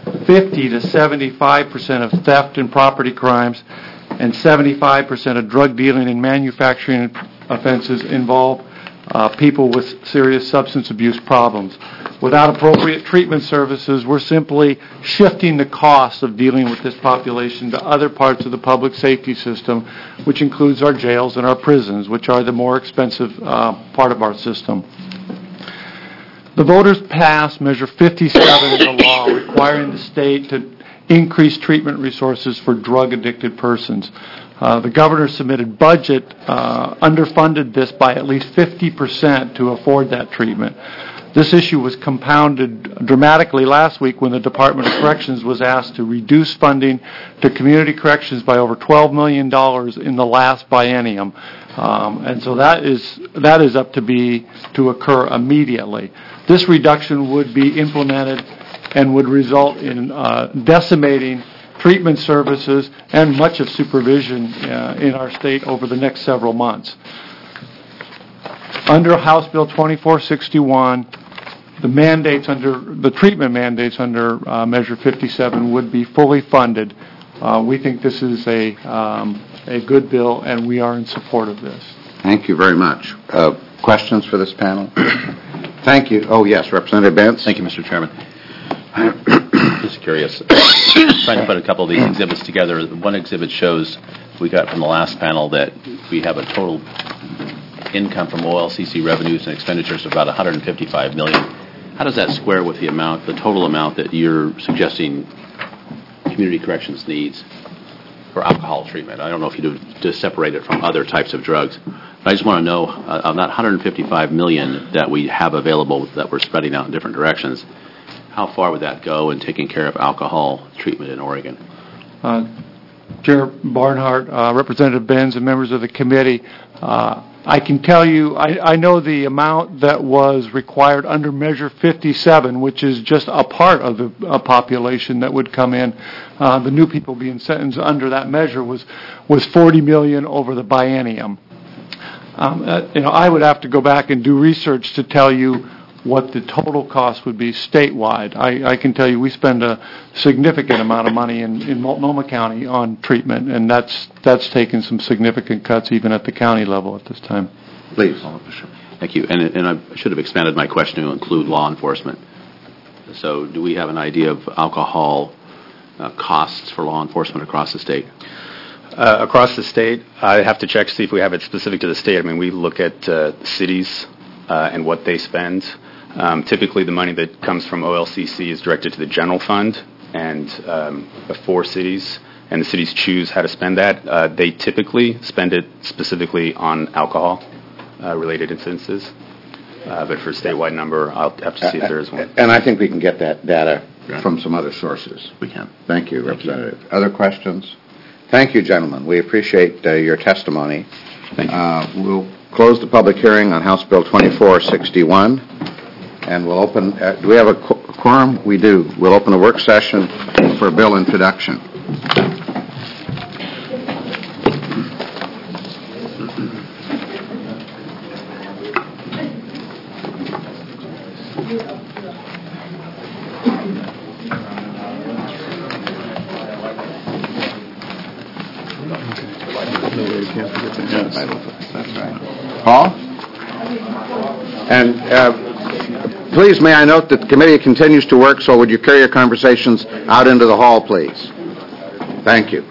fifty to seventy-five percent of theft and property crimes, and seventy-five percent of drug dealing and manufacturing offenses involve uh, people with serious substance abuse problems. Without appropriate treatment services, we're simply shifting the cost of dealing with this population to other parts of the public safety system, which includes our jails and our prisons, which are the more expensive uh, part of our system. The voters passed Measure fifty-seven in the law requiring the state to increase treatment resources for drug-addicted persons. Uh, the governor submitted budget, uh, underfunded this by at least fifty percent to afford that treatment. This issue was compounded dramatically last week when the Department of Corrections was asked to reduce funding to community corrections by over twelve million dollars in the last biennium. Um, and so that is that is up to be to occur immediately. This reduction would be implemented and would result in uh, decimating treatment services and much of supervision uh, in our state over the next several months. Under House Bill twenty-four sixty-one, the mandates under the treatment mandates under uh, Measure fifty-seven would be fully funded. Uh, we think this is a um, a good bill, and we are in support of this. Thank you very much. Uh, questions for this panel? Thank you. Oh, yes, Representative Bentz. Thank you, Mister Chairman. Just curious. Trying to put a couple of these exhibits together. One exhibit shows we got from the last panel that we have a total income from O L C C revenues and expenditures of about one hundred fifty-five million dollars. How does that square with the amount, the total amount that you're suggesting community corrections needs for alcohol treatment? I don't know if you do to separate it from other types of drugs. But I just want to know, uh, of that one hundred fifty-five million dollars that we have available that we're spreading out in different directions, how far would that go in taking care of alcohol treatment in Oregon? Uh, Chair Barnhart, uh, Representative Benz, and members of the committee, uh, I can tell you, I, I know the amount that was required under Measure fifty-seven, which is just a part of the uh, population that would come in. Uh, the new people being sentenced under that measure was was forty million dollars over the biennium. Um, uh, you know, I would have to go back and do research to tell you what the total cost would be statewide. I, I can tell you we spend a significant amount of money in, in Multnomah County on treatment, and that's that's taken some significant cuts even at the county level at this time. Please. Thank you. And, and I should have expanded my question to include law enforcement. So do we have an idea of alcohol uh, costs for law enforcement across the state? Uh, across the state, I have to check to see if we have it specific to the state. I mean, we look at uh, cities uh, and what they spend. Um, typically, the money that comes from O L C C is directed to the general fund, and um, four cities, and the cities choose how to spend that. Uh, they typically spend it specifically on alcohol-related incidences. Uh, but for a statewide number, I'll have to see if there is one. And I think we can get that data from some other sources. We can. Thank you, Representative. Other questions? Thank you, gentlemen. We appreciate uh, your testimony. Thank you. Uh, we'll close the public hearing on House Bill twenty-four sixty-one, and we'll open, uh, do we have a qu- quorum? We do. We'll open a work session for bill introduction. Paul? And uh, please, may I note that the committee continues to work, so would you carry your conversations out into the hall, please? Thank you.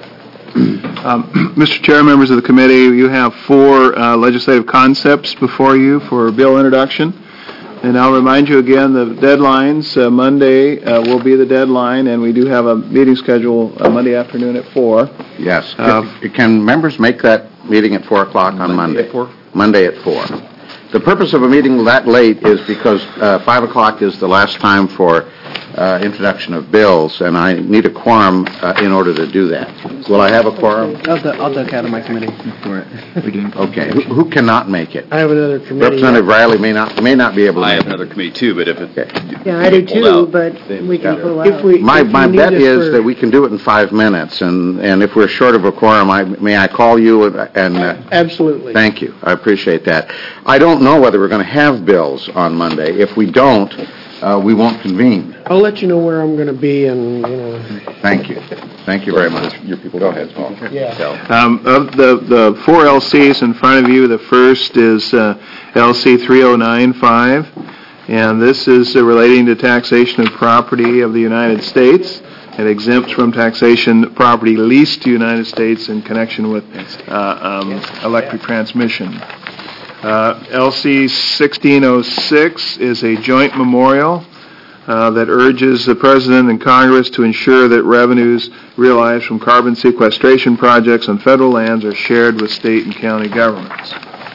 Um, Mister Chair, members of the committee, you have four uh, legislative concepts before you for bill introduction. And I'll remind you again, the deadlines, uh, Monday uh, will be the deadline, and we do have a meeting schedule uh, Monday afternoon at four. Yes. Uh, can, can members make that meeting at four o'clock on Monday? At four? Monday at four. The purpose of a meeting that late is because uh, five o'clock is the last time for uh, introduction of bills, and I need a quorum uh, in order to do that. Will I have a quorum? I'll, du- I'll duck out of my committee for it. We can- Okay. Who, who cannot make it? I have another committee. Representative Riley may not may not be able to. I make have another committee too, but if it... Okay. Yeah, I do Pulled too, out. but we can pull out. If we, my If you my need bet us is for- that we can do it in five minutes, and, and if we're short of a quorum, I, may I call you and... and uh, Absolutely. Thank you. I appreciate that. I don't know whether we're going to have bills on Monday. If we don't, uh, we won't convene. I'll let you know where I'm going to be, and, you know. Thank you. Thank you very much. Your people go ahead, Paul. Yeah. Um, Of the the four L Cs in front of you, the first is uh, L C three oh nine five, and this is uh, relating to taxation of property of the United States. It exempts from taxation property leased to the United States in connection with uh, um, electric transmission. Uh, L C sixteen oh six is a joint memorial uh, that urges the President and Congress to ensure that revenues realized from carbon sequestration projects on federal lands are shared with state and county governments.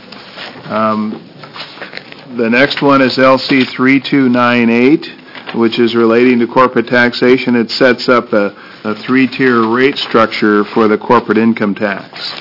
Um, the next one is L C thirty-two ninety-eight, which is relating to corporate taxation. It sets up a, a three-tier rate structure for the corporate income tax.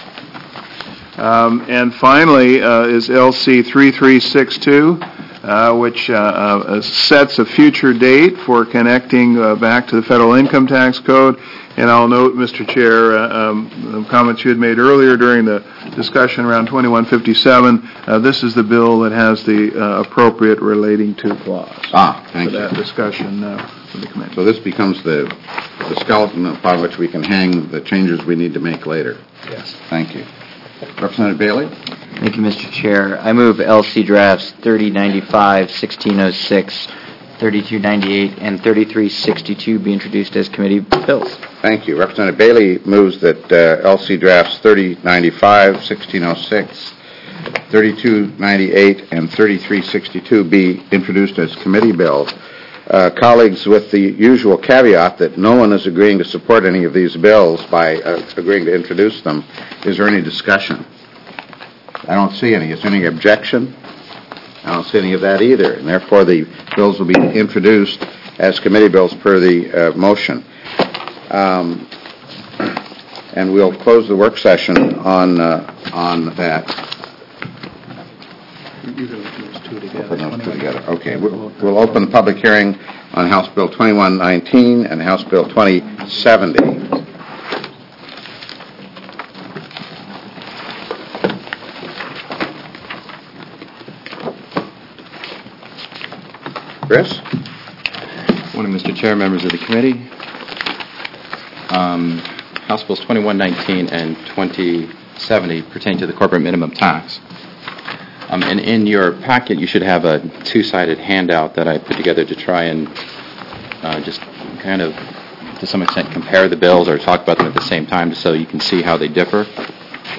Um, and finally uh, is L C thirty-three sixty-two, uh, which uh, uh, sets a future date for connecting uh, back to the federal income tax code. And I'll note, Mister Chair, uh, um, the comments you had made earlier during the discussion around twenty-one fifty-seven. Uh, this is the bill that has the uh, appropriate relating to clause. Ah, thank for you. that discussion uh, for the committee. So this becomes the, the skeleton upon which we can hang the changes we need to make later. Yes. Thank you. Representative Bailey? Thank you, Mister Chair. I move L C drafts thirty ninety-five, sixteen oh six, thirty-two ninety-eight, and thirty-three sixty-two be introduced as committee bills. Thank you. Representative Bailey moves that uh, L C drafts thirty ninety-five, sixteen oh six, thirty-two ninety-eight, and thirty-three sixty-two be introduced as committee bills. Uh, colleagues, with the usual caveat that no one is agreeing to support any of these bills by uh, agreeing to introduce them, is there any discussion? I don't see any. Is there any objection? I don't see any of that either, and therefore the bills will be introduced as committee bills per the uh, motion. Um, and we'll close the work session on uh, on that. You're going to put those two together. Put those two together. Okay, we'll, we'll open the public hearing on House Bill twenty-one nineteen and House Bill twenty seventy. Chris? Morning, Mister Chair, members of the committee. Um, House Bills twenty-one nineteen and twenty seventy pertain to the corporate minimum tax. Um, and in your packet, you should have a two-sided handout that I put together to try and uh, just kind of, to some extent, compare the bills or talk about them at the same time so you can see how they differ.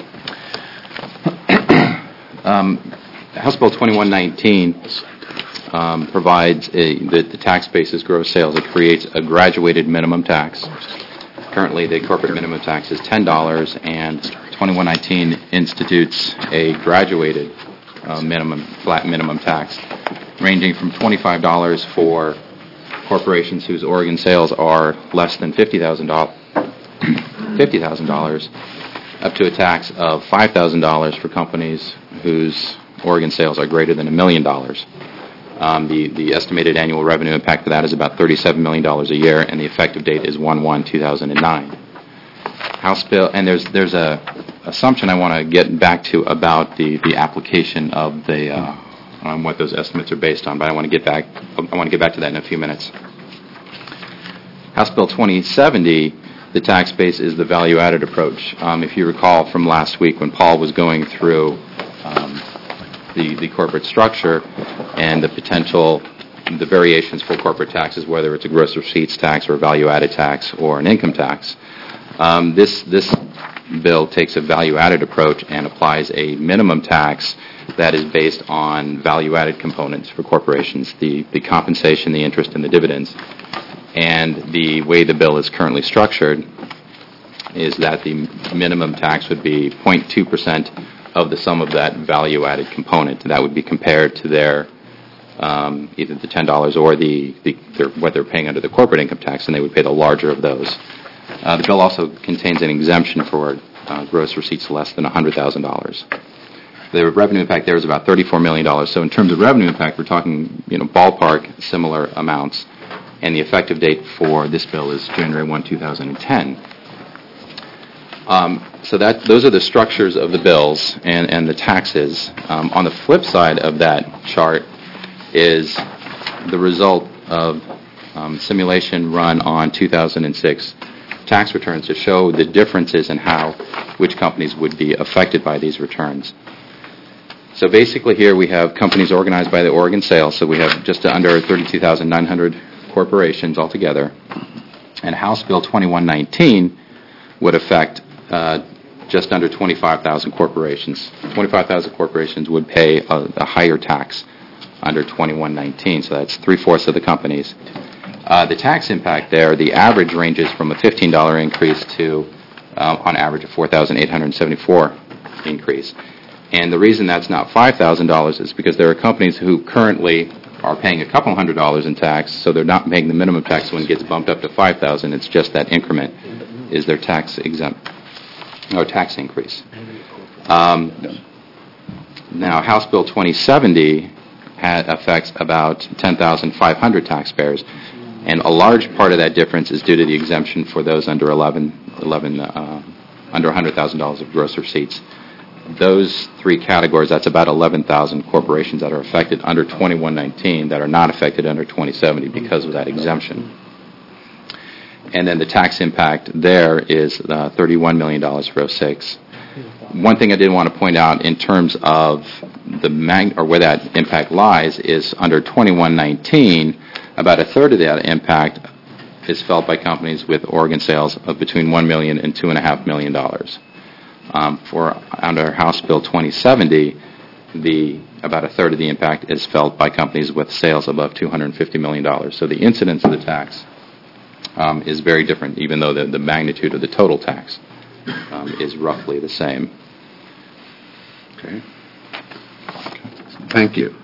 um, House Bill twenty-one nineteen um, provides a, the, the tax base is gross sales. It creates a graduated minimum tax. Currently, the corporate minimum tax is ten dollars, and twenty-one nineteen institutes a graduated uh, minimum flat minimum tax, ranging from twenty-five dollars for corporations whose Oregon sales are less than fifty thousand dollars, fifty thousand dollars, up to a tax of five thousand dollars for companies whose Oregon sales are greater than a million dollars. Um, the, the estimated annual revenue impact for that is about thirty-seven million dollars a year, and the effective date is one one two thousand nine. House bill, and there's there's a assumption I want to get back to about the, the application of the uh, on what those estimates are based on, but I want to get back I want to get back to that in a few minutes. House Bill twenty seventy, the tax base is the value-added approach. Um, if you recall from last week when Paul was going through um, the the corporate structure and the potential, the variations for corporate taxes, whether it's a gross receipts tax or a value-added tax or an income tax, um, this this bill takes a value-added approach and applies a minimum tax that is based on value-added components for corporations, the, the compensation, the interest, and the dividends. And the way the bill is currently structured is that the minimum tax would be zero point two percent of the sum of that value-added component. That would be compared to their um, either the ten dollars or the, the their, what they're paying under the corporate income tax, and they would pay the larger of those. Uh, the bill also contains an exemption for uh, gross receipts less than one hundred thousand dollars. The revenue impact there is about thirty-four million dollars. So in terms of revenue impact, we're talking, you know, ballpark similar amounts. And the effective date for this bill is January first, two thousand ten. Um, so that those are the structures of the bills and, and the taxes. Um, on the flip side of that chart is the result of um, simulation run on two thousand six tax returns to show the differences in how which companies would be affected by these returns. So basically here we have companies organized by the Oregon sales. So we have just under thirty-two thousand nine hundred corporations altogether. And House Bill twenty-one nineteen would affect uh, just under twenty-five thousand corporations. twenty-five thousand corporations would pay a, a higher tax under twenty-one nineteen, so that's three-fourths of the companies. Uh, the tax impact there, the average ranges from a fifteen dollars increase to, uh, on average, a four thousand eight hundred seventy-four dollars increase. And the reason that's not five thousand dollars is because there are companies who currently are paying a couple hundred dollars in tax, so they're not paying the minimum tax when it gets bumped up to five thousand dollars. It's just that increment is their tax exempt or tax increase. Um, now, House Bill twenty seventy ha- affects about ten thousand five hundred taxpayers, and a large part of that difference is due to the exemption for those under eleven, eleven uh, under one hundred thousand dollars of gross receipts. Those three categories, that's about eleven thousand corporations that are affected under twenty-one nineteen that are not affected under twenty seventy because of that exemption. And then the tax impact there is uh, thirty-one million dollars for oh six. One thing I did want to point out in terms of the mag- or where that impact lies is under twenty-one nineteen, about a third of that impact is felt by companies with Oregon sales of between one million dollars and two point five million dollars. Um, for under House Bill twenty seventy, the about a third of the impact is felt by companies with sales above two hundred fifty million dollars. So the incidence of the tax um, is very different, even though the, the magnitude of the total tax um, is roughly the same. Okay. Thank you.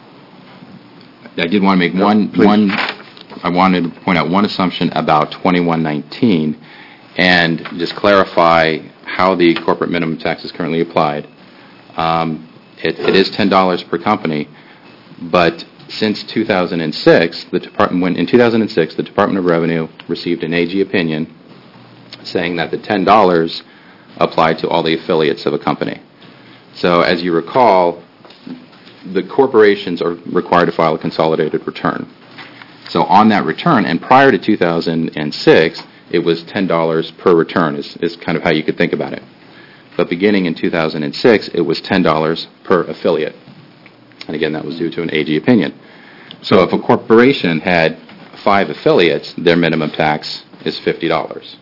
I did want to make one one. I wanted to point out one assumption about twenty-one nineteen, and just clarify how the corporate minimum tax is currently applied. Um, it, it is ten dollars per company, but since two thousand six, the department when in two thousand six, the Department of Revenue received an A G opinion saying that the ten dollars applied to all the affiliates of a company. So, as you recall, the corporations are required to file a consolidated return. So, on that return, and prior to two thousand six, it was ten dollars per return is, is kind of how you could think about it. But beginning in two thousand six, it was ten dollars per affiliate. And again, that was due to an A G opinion. So if a corporation had five affiliates, their minimum tax is fifty dollars.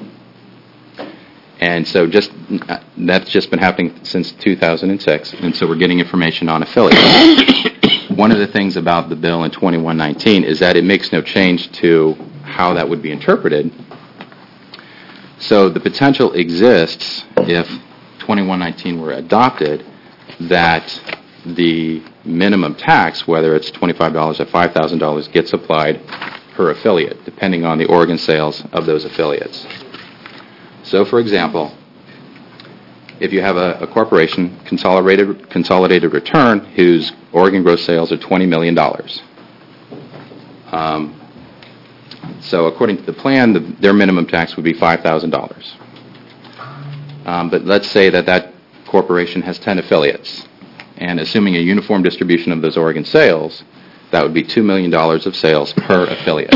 And so just that's just been happening since two thousand six, and so we're getting information on affiliates. one of the things about the bill in twenty-one nineteen is that it makes no change to how that would be interpreted. So the potential exists, if twenty-one nineteen were adopted, that the minimum tax, whether it's twenty-five dollars or five thousand dollars, gets applied per affiliate, depending on the organ sales of those affiliates. So, for example, if you have a, a corporation, consolidated, consolidated return, whose organ gross sales are twenty million dollars. Um, so according to the plan, the, their minimum tax would be five thousand dollars. Um, but let's say that that corporation has ten affiliates. And assuming a uniform distribution of those organ sales, that would be two million dollars of sales per affiliate.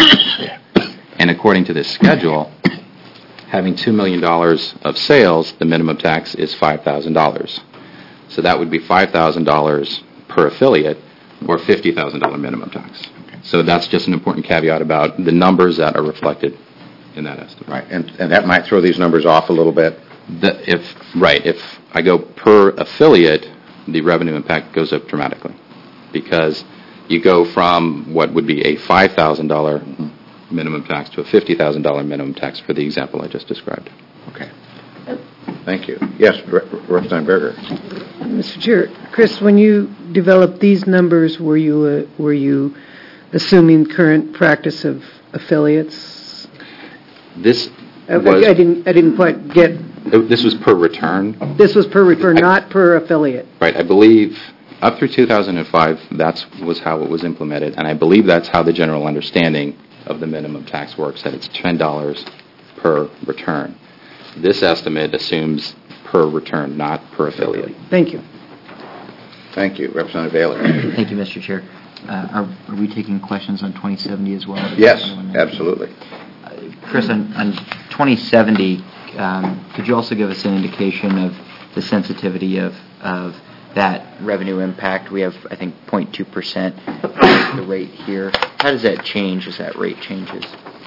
And according to this schedule, having two million dollars of sales, the minimum tax is five thousand dollars. So that would be five thousand dollars per affiliate, or fifty thousand dollars minimum tax. So that's just an important caveat about the numbers that are reflected in that estimate. Right, and, and that might throw these numbers off a little bit. The, if Right, if I go per affiliate, the revenue impact goes up dramatically, because you go from what would be a five thousand dollars minimum tax to a fifty thousand dollars minimum tax for the example I just described. Okay. Thank you. Yes, Representative Berger. Mister Chair, Chris, when you developed these numbers, were you uh, were you assuming current practice of affiliates? This I, was, I didn't I didn't quite get. This was per return. This was per return, not per affiliate. Right. I believe up through two thousand five, that was how it was implemented, and I believe that's how the general understanding of the minimum tax works, that it's ten dollars per return. This estimate assumes per return, not per affiliate. Thank you. Thank you. Representative Baylor. Thank you, Mister Chair. Uh, are, are we taking questions on twenty seventy as well? Yes, absolutely. Uh, Chris, on, on twenty seventy, um, could you also give us an indication of the sensitivity of, of that revenue impact? We have, I think, zero point two percent the rate here. How does that change as that rate changes?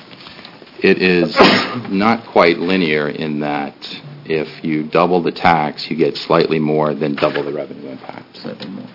It is not quite linear in that if you double the tax, you get slightly more than double the revenue impact. Slightly more.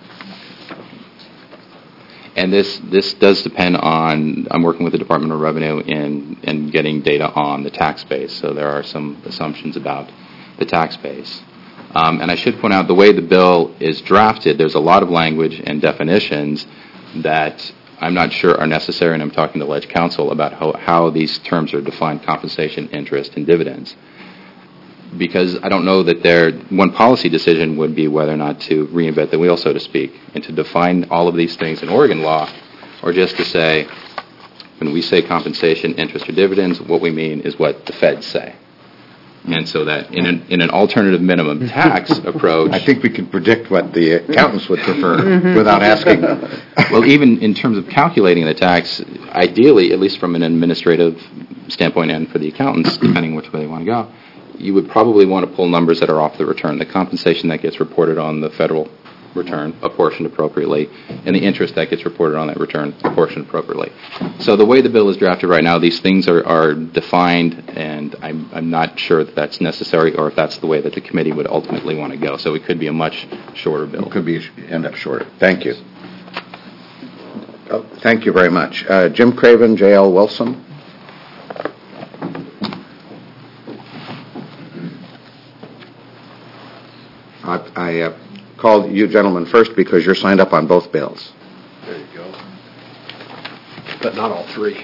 And this this does depend on, I'm working with the Department of Revenue in, in getting data on the tax base, so there are some assumptions about the tax base. Um, and I should point out, the way the bill is drafted, there's a lot of language and definitions that I'm not sure are necessary, and I'm talking to Ledge Counsel about how, how these terms are defined: compensation, interest, and dividends. Because I don't know that there, one policy decision would be whether or not to reinvent the wheel, so to speak, and to define all of these things in Oregon law, or just to say, when we say compensation, interest, or dividends, what we mean is what the feds say. And so that in an, in an alternative minimum tax approach... I think we can predict what the accountants would prefer without asking. Well, even in terms of calculating the tax, ideally, at least from an administrative standpoint and for the accountants, depending which way they want to go, you would probably want to pull numbers that are off the return. The compensation that gets reported on the federal return, apportioned appropriately, and the interest that gets reported on that return, apportioned appropriately. So the way the bill is drafted right now, these things are, are defined, and I'm, I'm not sure that that's necessary or if that's the way that the committee would ultimately want to go. So it could be a much shorter bill. It could be end up shorter. Thank you. Oh, thank you very much. Uh, Jim Craven, J L Wilson. I, I uh, called you gentlemen first because you're signed up on both bills. There you go. But not all three.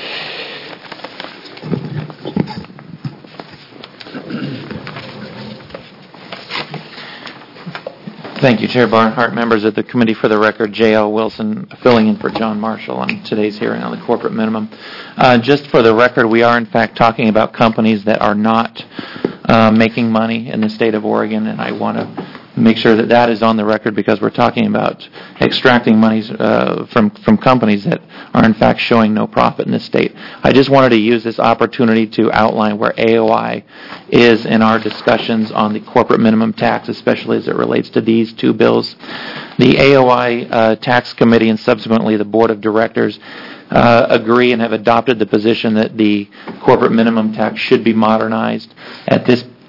Thank you, Chair Barnhart, members of the committee. For the record, J L Wilson, filling in for John Marshall on today's hearing on the corporate minimum. Uh, just for the record, we are in fact talking about companies that are not uh, making money in the state of Oregon, and I want to make sure that that is on the record because we're talking about extracting monies uh, from, from companies that are in fact showing no profit in the state. I just wanted to use this opportunity to outline where A O I is in our discussions on the corporate minimum tax, especially as it relates to these two bills. The A O I uh, Tax Committee and subsequently the Board of Directors uh, agree and have adopted the position that the corporate minimum tax should be modernized. At this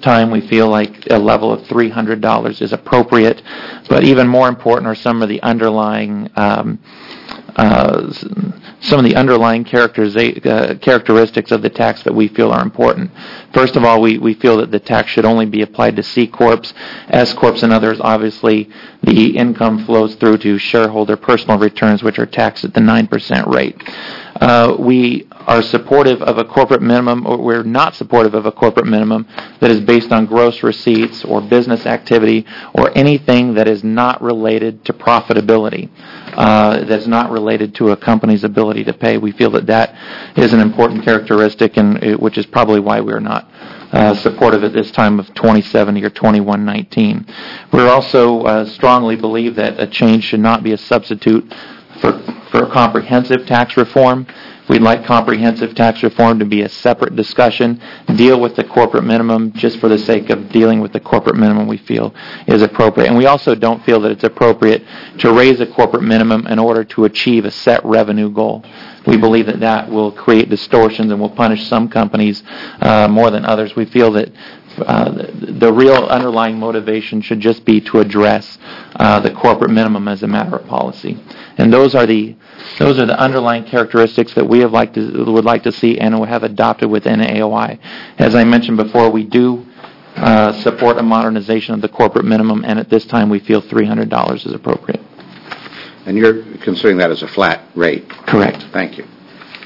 time, we feel like a level of three hundred dollars is appropriate. But even more important are some of the underlying um, uh, some of the underlying characters, uh, characteristics of the tax that we feel are important. First of all, we, we feel that the tax should only be applied to C corps, S corps, and others. Obviously, the income flows through to shareholder personal returns, which are taxed at the nine percent rate. Uh, we are supportive of a corporate minimum, or we're not supportive of a corporate minimum that is based on gross receipts or business activity or anything that is not related to profitability, uh, that's not related to a company's ability to pay. We feel that that is an important characteristic, and it, which is probably why we're not uh, supportive at this time of twenty seventy or twenty-one nineteen. We also uh, strongly believe that a change should not be a substitute for for comprehensive tax reform. We'd like comprehensive tax reform to be a separate discussion, deal with the corporate minimum just for the sake of dealing with the corporate minimum we feel is appropriate. And we also don't feel that it's appropriate to raise a corporate minimum in order to achieve a set revenue goal. We believe that that will create distortions and will punish some companies uh, more than others. We feel that Uh, the, the real underlying motivation should just be to address uh, the corporate minimum as a matter of policy, and those are the those are the underlying characteristics that we have like to, would like to see and will have adopted within A O I. As I mentioned before, we do uh, support a modernization of the corporate minimum, and at this time, we feel three hundred dollars is appropriate. And you're considering that as a flat rate? Correct. Thank you.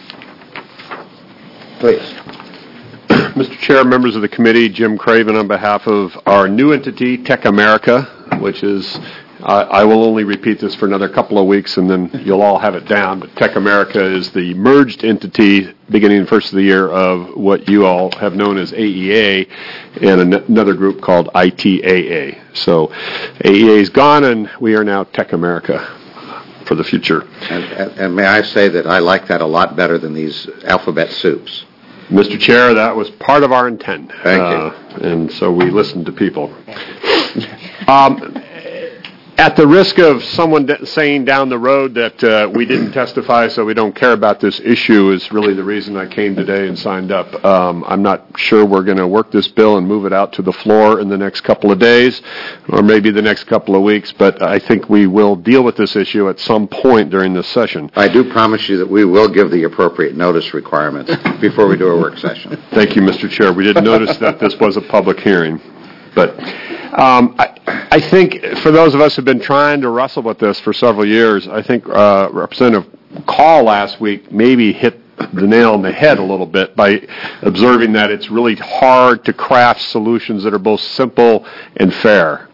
Please. Mister Chair, members of the committee, Jim Craven on behalf of our new entity, Tech America, which is, uh, I will only repeat this for another couple of weeks and then you'll all have it down, but Tech America is the merged entity beginning the first of the year of what you all have known as A E A and an- another group called I T A A. So A E A is gone and we are now Tech America for the future. And, and, and may I say that I like that a lot better than these alphabet soups. Mister Chair, that was part of our intent. Thank uh, you. And so we listened to people. Um, at the risk of someone d- saying down the road that uh, we didn't testify so we don't care about this issue is really the reason I came today and signed up. Um, I'm not sure we're going to work this bill and move it out to the floor in the next couple of days or maybe the next couple of weeks, but I think we will deal with this issue at some point during this session. I do promise you that we will give the appropriate notice requirements before we do a work session. Thank you, Mister Chair. We did notice that this was a public hearing. But um, I, I think for those of us who have been trying to wrestle with this for several years, I think uh, Representative Call last week maybe hit the nail on the head a little bit by observing that it's really hard to craft solutions that are both simple and fair.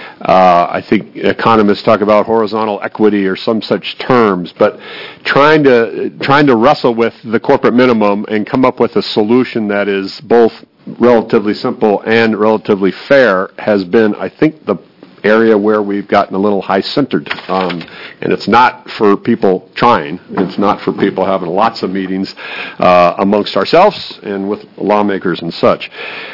Uh, I think economists talk about horizontal equity or some such terms, but trying to trying to wrestle with the corporate minimum and come up with a solution that is both relatively simple and relatively fair has been, I think, the area where we've gotten a little high-centered. Um, and it's not for people trying. It's not for people having lots of meetings uh, amongst ourselves and with lawmakers and such.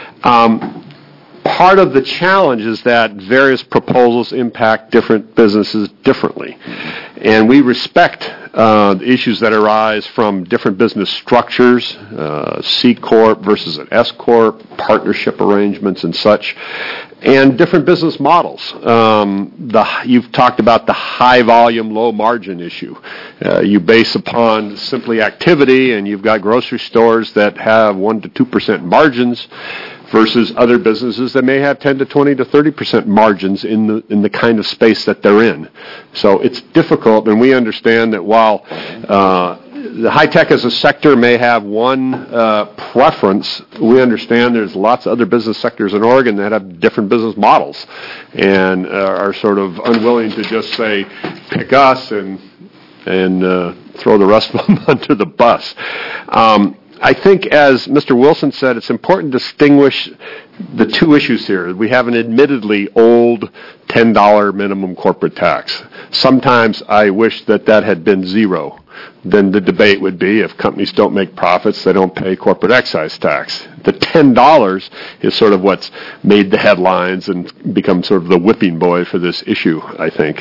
Um, Part of the challenge is that various proposals impact different businesses differently. And we respect uh, the issues that arise from different business structures, uh, C Corp versus an S Corp, partnership arrangements and such, and different business models. Um, the, you've talked about the high volume, low margin issue. Uh, you base upon simply activity, and you've got grocery stores that have one to two percent margins versus other businesses that may have ten to twenty to thirty percent margins in the in the kind of space that they're in. So it's difficult, and we understand that while uh, the high tech as a sector may have one uh, preference, we understand there's lots of other business sectors in Oregon that have different business models and uh, are sort of unwilling to just say, pick us and and uh, throw the rest of them under the bus. Um, I think, as Mister Wilson said, it's important to distinguish the two issues here. We have an admittedly old ten dollars minimum corporate tax. Sometimes I wish that that had been zero. Then the debate would be if companies don't make profits, they don't pay corporate excise tax. The ten dollars is sort of what's made the headlines and become sort of the whipping boy for this issue, I think.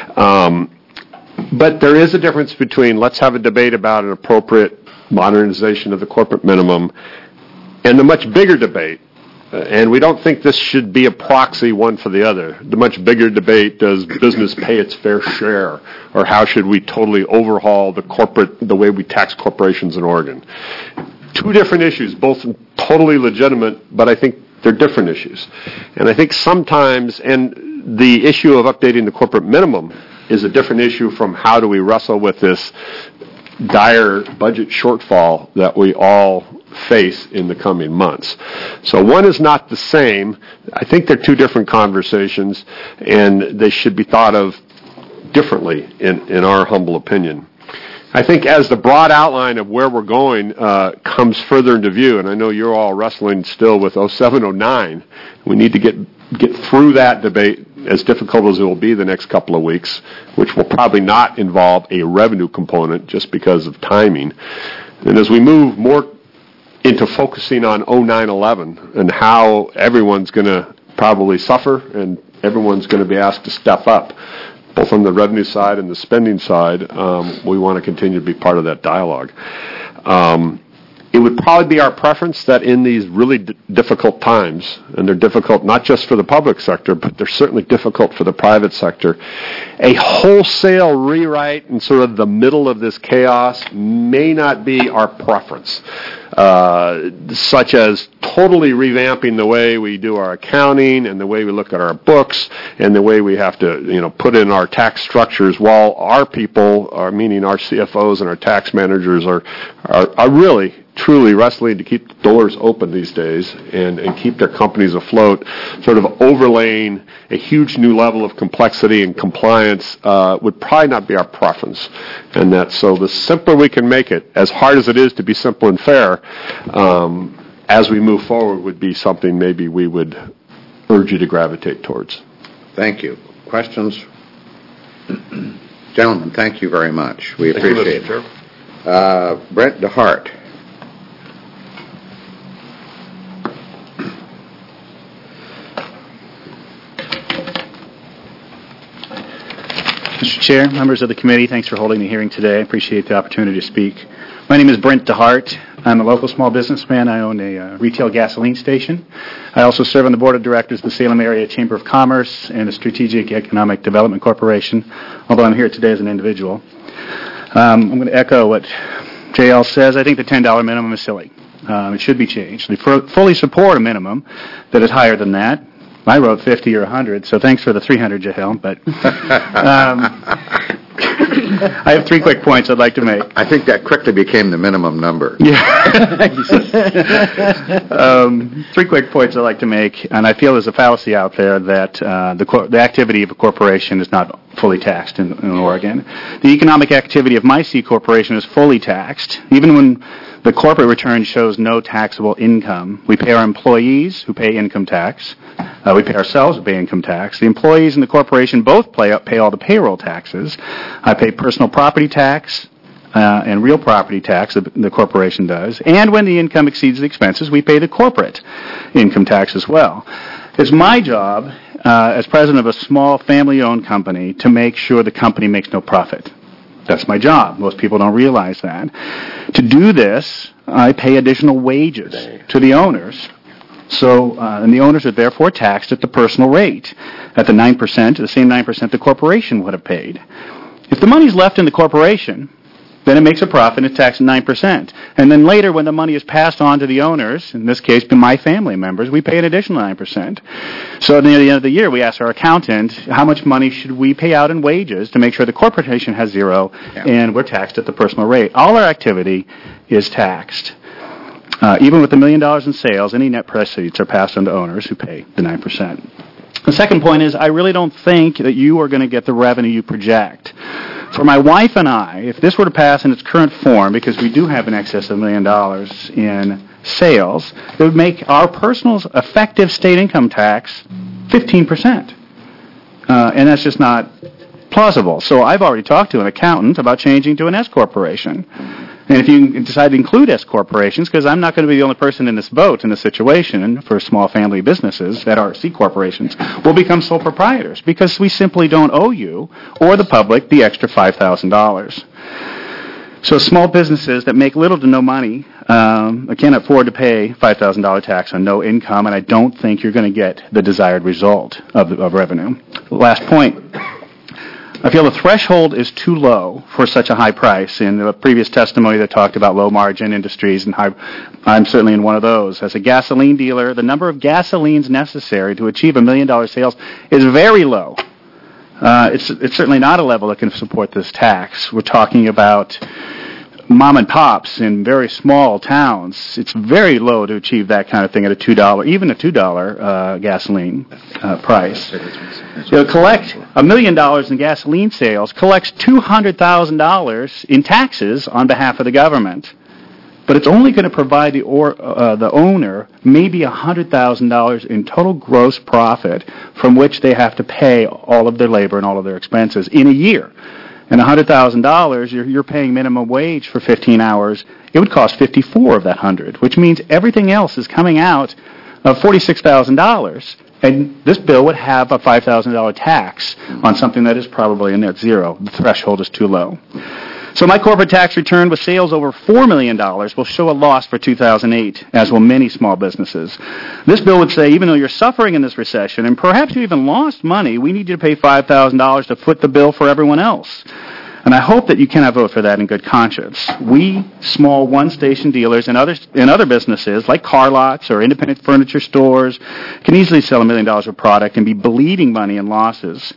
Um, but there is a difference between let's have a debate about an appropriate modernization of the corporate minimum and the much bigger debate And we don't think this should be a proxy one for the other. The much bigger debate, does business pay its fair share? Or how should we totally overhaul the corporate, the way we tax corporations in Oregon? Two different issues, both totally legitimate, but I think they're different issues. And I think sometimes, and the issue of updating the corporate minimum is a different issue from how do we wrestle with this dire budget shortfall that we all face in the coming months. So one is not the same. I think they're two different conversations, and they should be thought of differently, in, in our humble opinion. I think as the broad outline of where we're going uh, comes further into view, and I know you're all wrestling still with oh seven, oh nine, we need to get get through that debate, as difficult as it will be the next couple of weeks, which will probably not involve a revenue component just because of timing. And as we move more into focusing on oh nine eleven and how everyone's going to probably suffer and everyone's going to be asked to step up, both on the revenue side and the spending side, um, we want to continue to be part of that dialogue. Um, it would probably be our preference that in these really d- difficult times, and they're difficult not just for the public sector, but they're certainly difficult for the private sector, a wholesale rewrite in sort of the middle of this chaos may not be our preference. Uh, such as totally revamping the way we do our accounting and the way we look at our books and the way we have to, you know, put in our tax structures, while our people, are, meaning our C F Os and our tax managers, are are, are really truly wrestling to keep the doors open these days and, and keep their companies afloat, sort of overlaying a huge new level of complexity and compliance uh, would probably not be our preference. And that so the simpler we can make it, as hard as it is to be simple and fair, um, as we move forward would be something maybe we would urge you to gravitate towards. Thank you. Questions? Gentlemen, thank you very much. We Thank you, appreciate Mister it. Uh, Brent DeHart. Mister Chair, members of the committee, thanks for holding the hearing today. I appreciate the opportunity to speak. My name is Brent DeHart. I'm a local small businessman. I own a uh, retail gasoline station. I also serve on the board of directors of the Salem Area Chamber of Commerce and the Strategic Economic Development Corporation, although I'm here today as an individual. Um, I'm going to echo what J L says. I think the ten dollar minimum is silly. Um, it should be changed. We f- fully support a minimum that is higher than that. I wrote fifty or one hundred, so thanks for the three hundred, Jahel. But um, I have three quick points I'd like to make. I think that quickly became the minimum number. Yeah. um, three quick points I'd like to make, and I feel there's a fallacy out there that uh, the, cor- the activity of a corporation is not fully taxed in, in Oregon. The economic activity of my C corporation is fully taxed, even when the corporate return shows no taxable income. We pay our employees, who pay income tax. Uh, we pay ourselves, who pay income tax. The employees and the corporation both pay, pay all the payroll taxes. I pay personal property tax uh, and real property tax, the, the corporation does. And when the income exceeds the expenses, we pay the corporate income tax as well. It's my job, uh, as president of a small family-owned company, to make sure the company makes no profit. That's my job. Most people don't realize that. To do this, I pay additional wages to the owners. So, uh, and the owners are therefore taxed at the personal rate, at the nine percent, the same nine percent the corporation would have paid. If the money's left in the corporation, then it makes a profit and it's taxed at nine percent. And then later, when the money is passed on to the owners, in this case, my family members, we pay an additional nine percent. So near the end of the year, we ask our accountant, how much money should we pay out in wages to make sure the corporation has zero, yeah. and we're taxed at the personal rate. All our activity is taxed. Uh, even with a million dollars in sales, any net proceeds are passed on to owners who pay the nine percent. The second point is, I really don't think that you are going to get the revenue you project. For my wife and I, if this were to pass in its current form, because we do have in excess of a million dollars in sales, it would make our personal effective state income tax fifteen percent. Uh, and that's just not plausible. So I've already talked to an accountant about changing to an S corporation. And if you decide to include S corporations, because I'm not going to be the only person in this boat in this situation for small family businesses that are C corporations, we'll become sole proprietors because we simply don't owe you or the public the extra five thousand dollars. So small businesses that make little to no money um, can't afford to pay five thousand dollars tax on no income, and I don't think you're going to get the desired result of, of revenue. Last point. I feel the threshold is too low for such a high price. In the previous testimony that talked about low-margin industries, and high, I'm certainly in one of those. As a gasoline dealer, the number of gasolines necessary to achieve a million dollar sales is very low. Uh, it's, it's certainly not a level that can support this tax. We're talking about mom and pops in very small towns. It's very low to achieve that kind of thing at a two dollars, even a two dollars uh, gasoline uh, price. You know, collect a million dollars in gasoline sales, collects two hundred thousand dollars in taxes on behalf of the government. But it's only going to provide the, or, uh, the owner maybe one hundred thousand dollars in total gross profit from which they have to pay all of their labor and all of their expenses in a year. And one hundred thousand dollars, you're, you're paying minimum wage for fifteen hours. It would cost fifty-four of that one hundred, which means everything else is coming out of forty-six thousand dollars. And this bill would have a five thousand dollars tax on something that is probably a net zero. The threshold is too low. So my corporate tax return with sales over four million dollars will show a loss for two thousand eight, as will many small businesses. This bill would say, even though you're suffering in this recession, and perhaps you even lost money, we need you to pay five thousand dollars to foot the bill for everyone else. And I hope that you cannot vote for that in good conscience. We, small one-station dealers and other, and other businesses, like car lots or independent furniture stores, can easily sell a million dollars of product and be bleeding money in losses.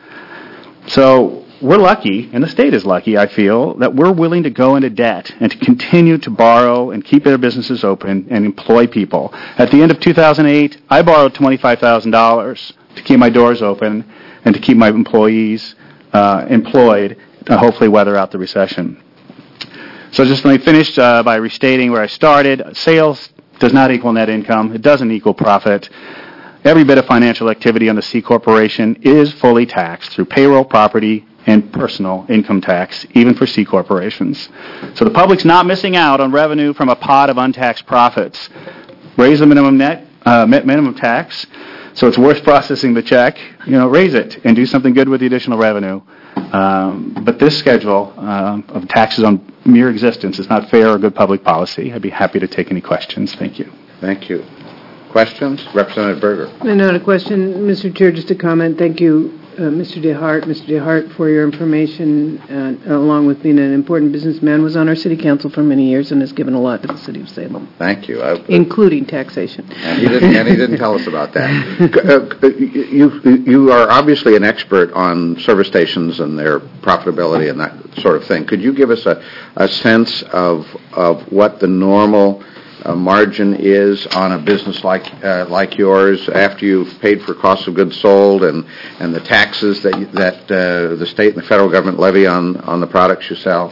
So we're lucky, and the state is lucky, I feel, that we're willing to go into debt and to continue to borrow and keep their businesses open and employ people. At the end of two thousand eight, I borrowed twenty-five thousand dollars to keep my doors open and to keep my employees uh, employed to hopefully weather out the recession. So just let me finish uh, by restating where I started. Sales does not equal net income. It doesn't equal profit. Every bit of financial activity on the C Corporation is fully taxed through payroll, property, and personal income tax, even for C corporations. So the public's not missing out on revenue from a pot of untaxed profits. Raise the minimum net uh, minimum tax, so it's worth processing the check. You know, raise it and do something good with the additional revenue. Um, but this schedule uh, of taxes on mere existence is not fair or good public policy. I'd be happy to take any questions. Thank you. Thank you. Questions? Representative Berger. No, not a question, Mister Chair, just a comment. Thank you, uh, Mister DeHart. Mister DeHart, for your information, uh, along with being an important businessman, was on our city council for many years and has given a lot to the city of Salem. Thank you. I, including taxation. And he didn't, and he didn't tell us about that. uh, you, you are obviously an expert on service stations and their profitability and that sort of thing. Could you give us a, a sense of, of what the normal Uh, margin is on a business like uh, like yours after you've paid for costs of goods sold and, and the taxes that you, that uh, the state and the federal government levy on, on the products you sell?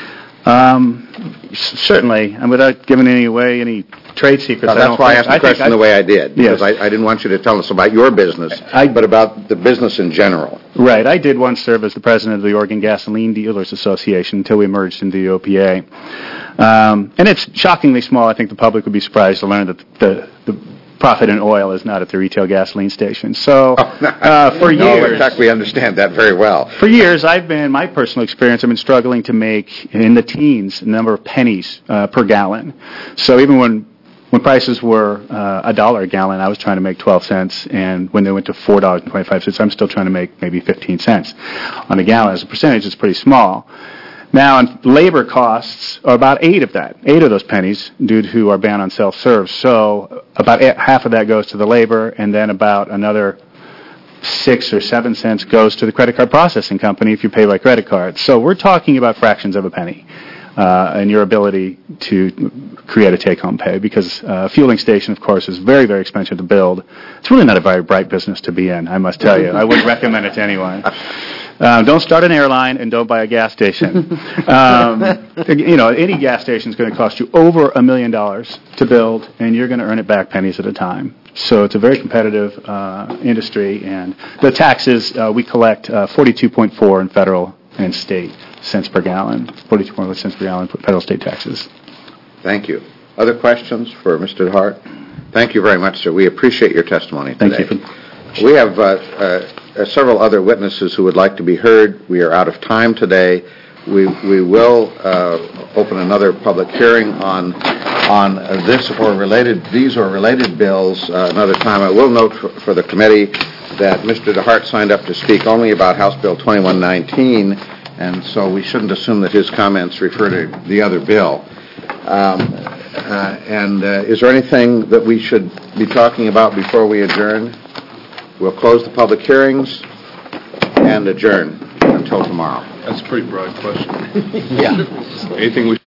Um, certainly, and without giving any away any trade secrets. No, that's I don't why think, I asked the question I, the way I did, because yes. I, I didn't want you to tell us about your business, I, but about the business in general. Right. I did once serve as the president of the Oregon Gasoline Dealers Association until we merged into the O P A. Um, and it's shockingly small. I think the public would be surprised to learn that the, the profit in oil is not at the retail gasoline station. So uh, for no, years... in fact, we understand that very well. For years, I've been, my personal experience, I've been struggling to make, in the teens, a number of pennies uh, per gallon. So even when when prices were uh, a dollar a gallon, I was trying to make twelve cents, and when they went to four dollars and twenty-five cents, I'm still trying to make maybe fifteen cents on a gallon. As a percentage, it's pretty small. Now, labor costs are about eight of that, eight of those pennies, due to our ban on self-serve. So about eight, half of that goes to the labor, and then about another six or seven cents goes to the credit card processing company if you pay by credit card. So we're talking about fractions of a penny uh, and your ability to create a take-home pay, because uh, a fueling station, of course, is very, very expensive to build. It's really not a very bright business to be in, I must tell you. I wouldn't recommend it to anyone. Uh, don't start an airline and don't buy a gas station. um, you know, any gas station is going to cost you over a million dollars to build, and you're going to earn it back pennies at a time. So it's a very competitive uh, industry, and the taxes uh, we collect uh, forty-two point four in federal and state cents per gallon, forty-two point four cents per gallon for federal state taxes. Thank you. Other questions for Mister Hart? Thank you very much, sir. We appreciate your testimony today. Thank you. We have uh, uh, several other witnesses who would like to be heard. We are out of time today. we we will uh, open another public hearing on on this or related these or related bills uh, another time. I will note for, for the committee that Mister DeHart signed up to speak only about House Bill twenty-one nineteen, and so we shouldn't assume that his comments refer to the other bill. Um, uh, and uh, is there anything that we should be talking about before we adjourn? We'll close the public hearings and adjourn until tomorrow. That's a pretty broad question. Yeah. Anything we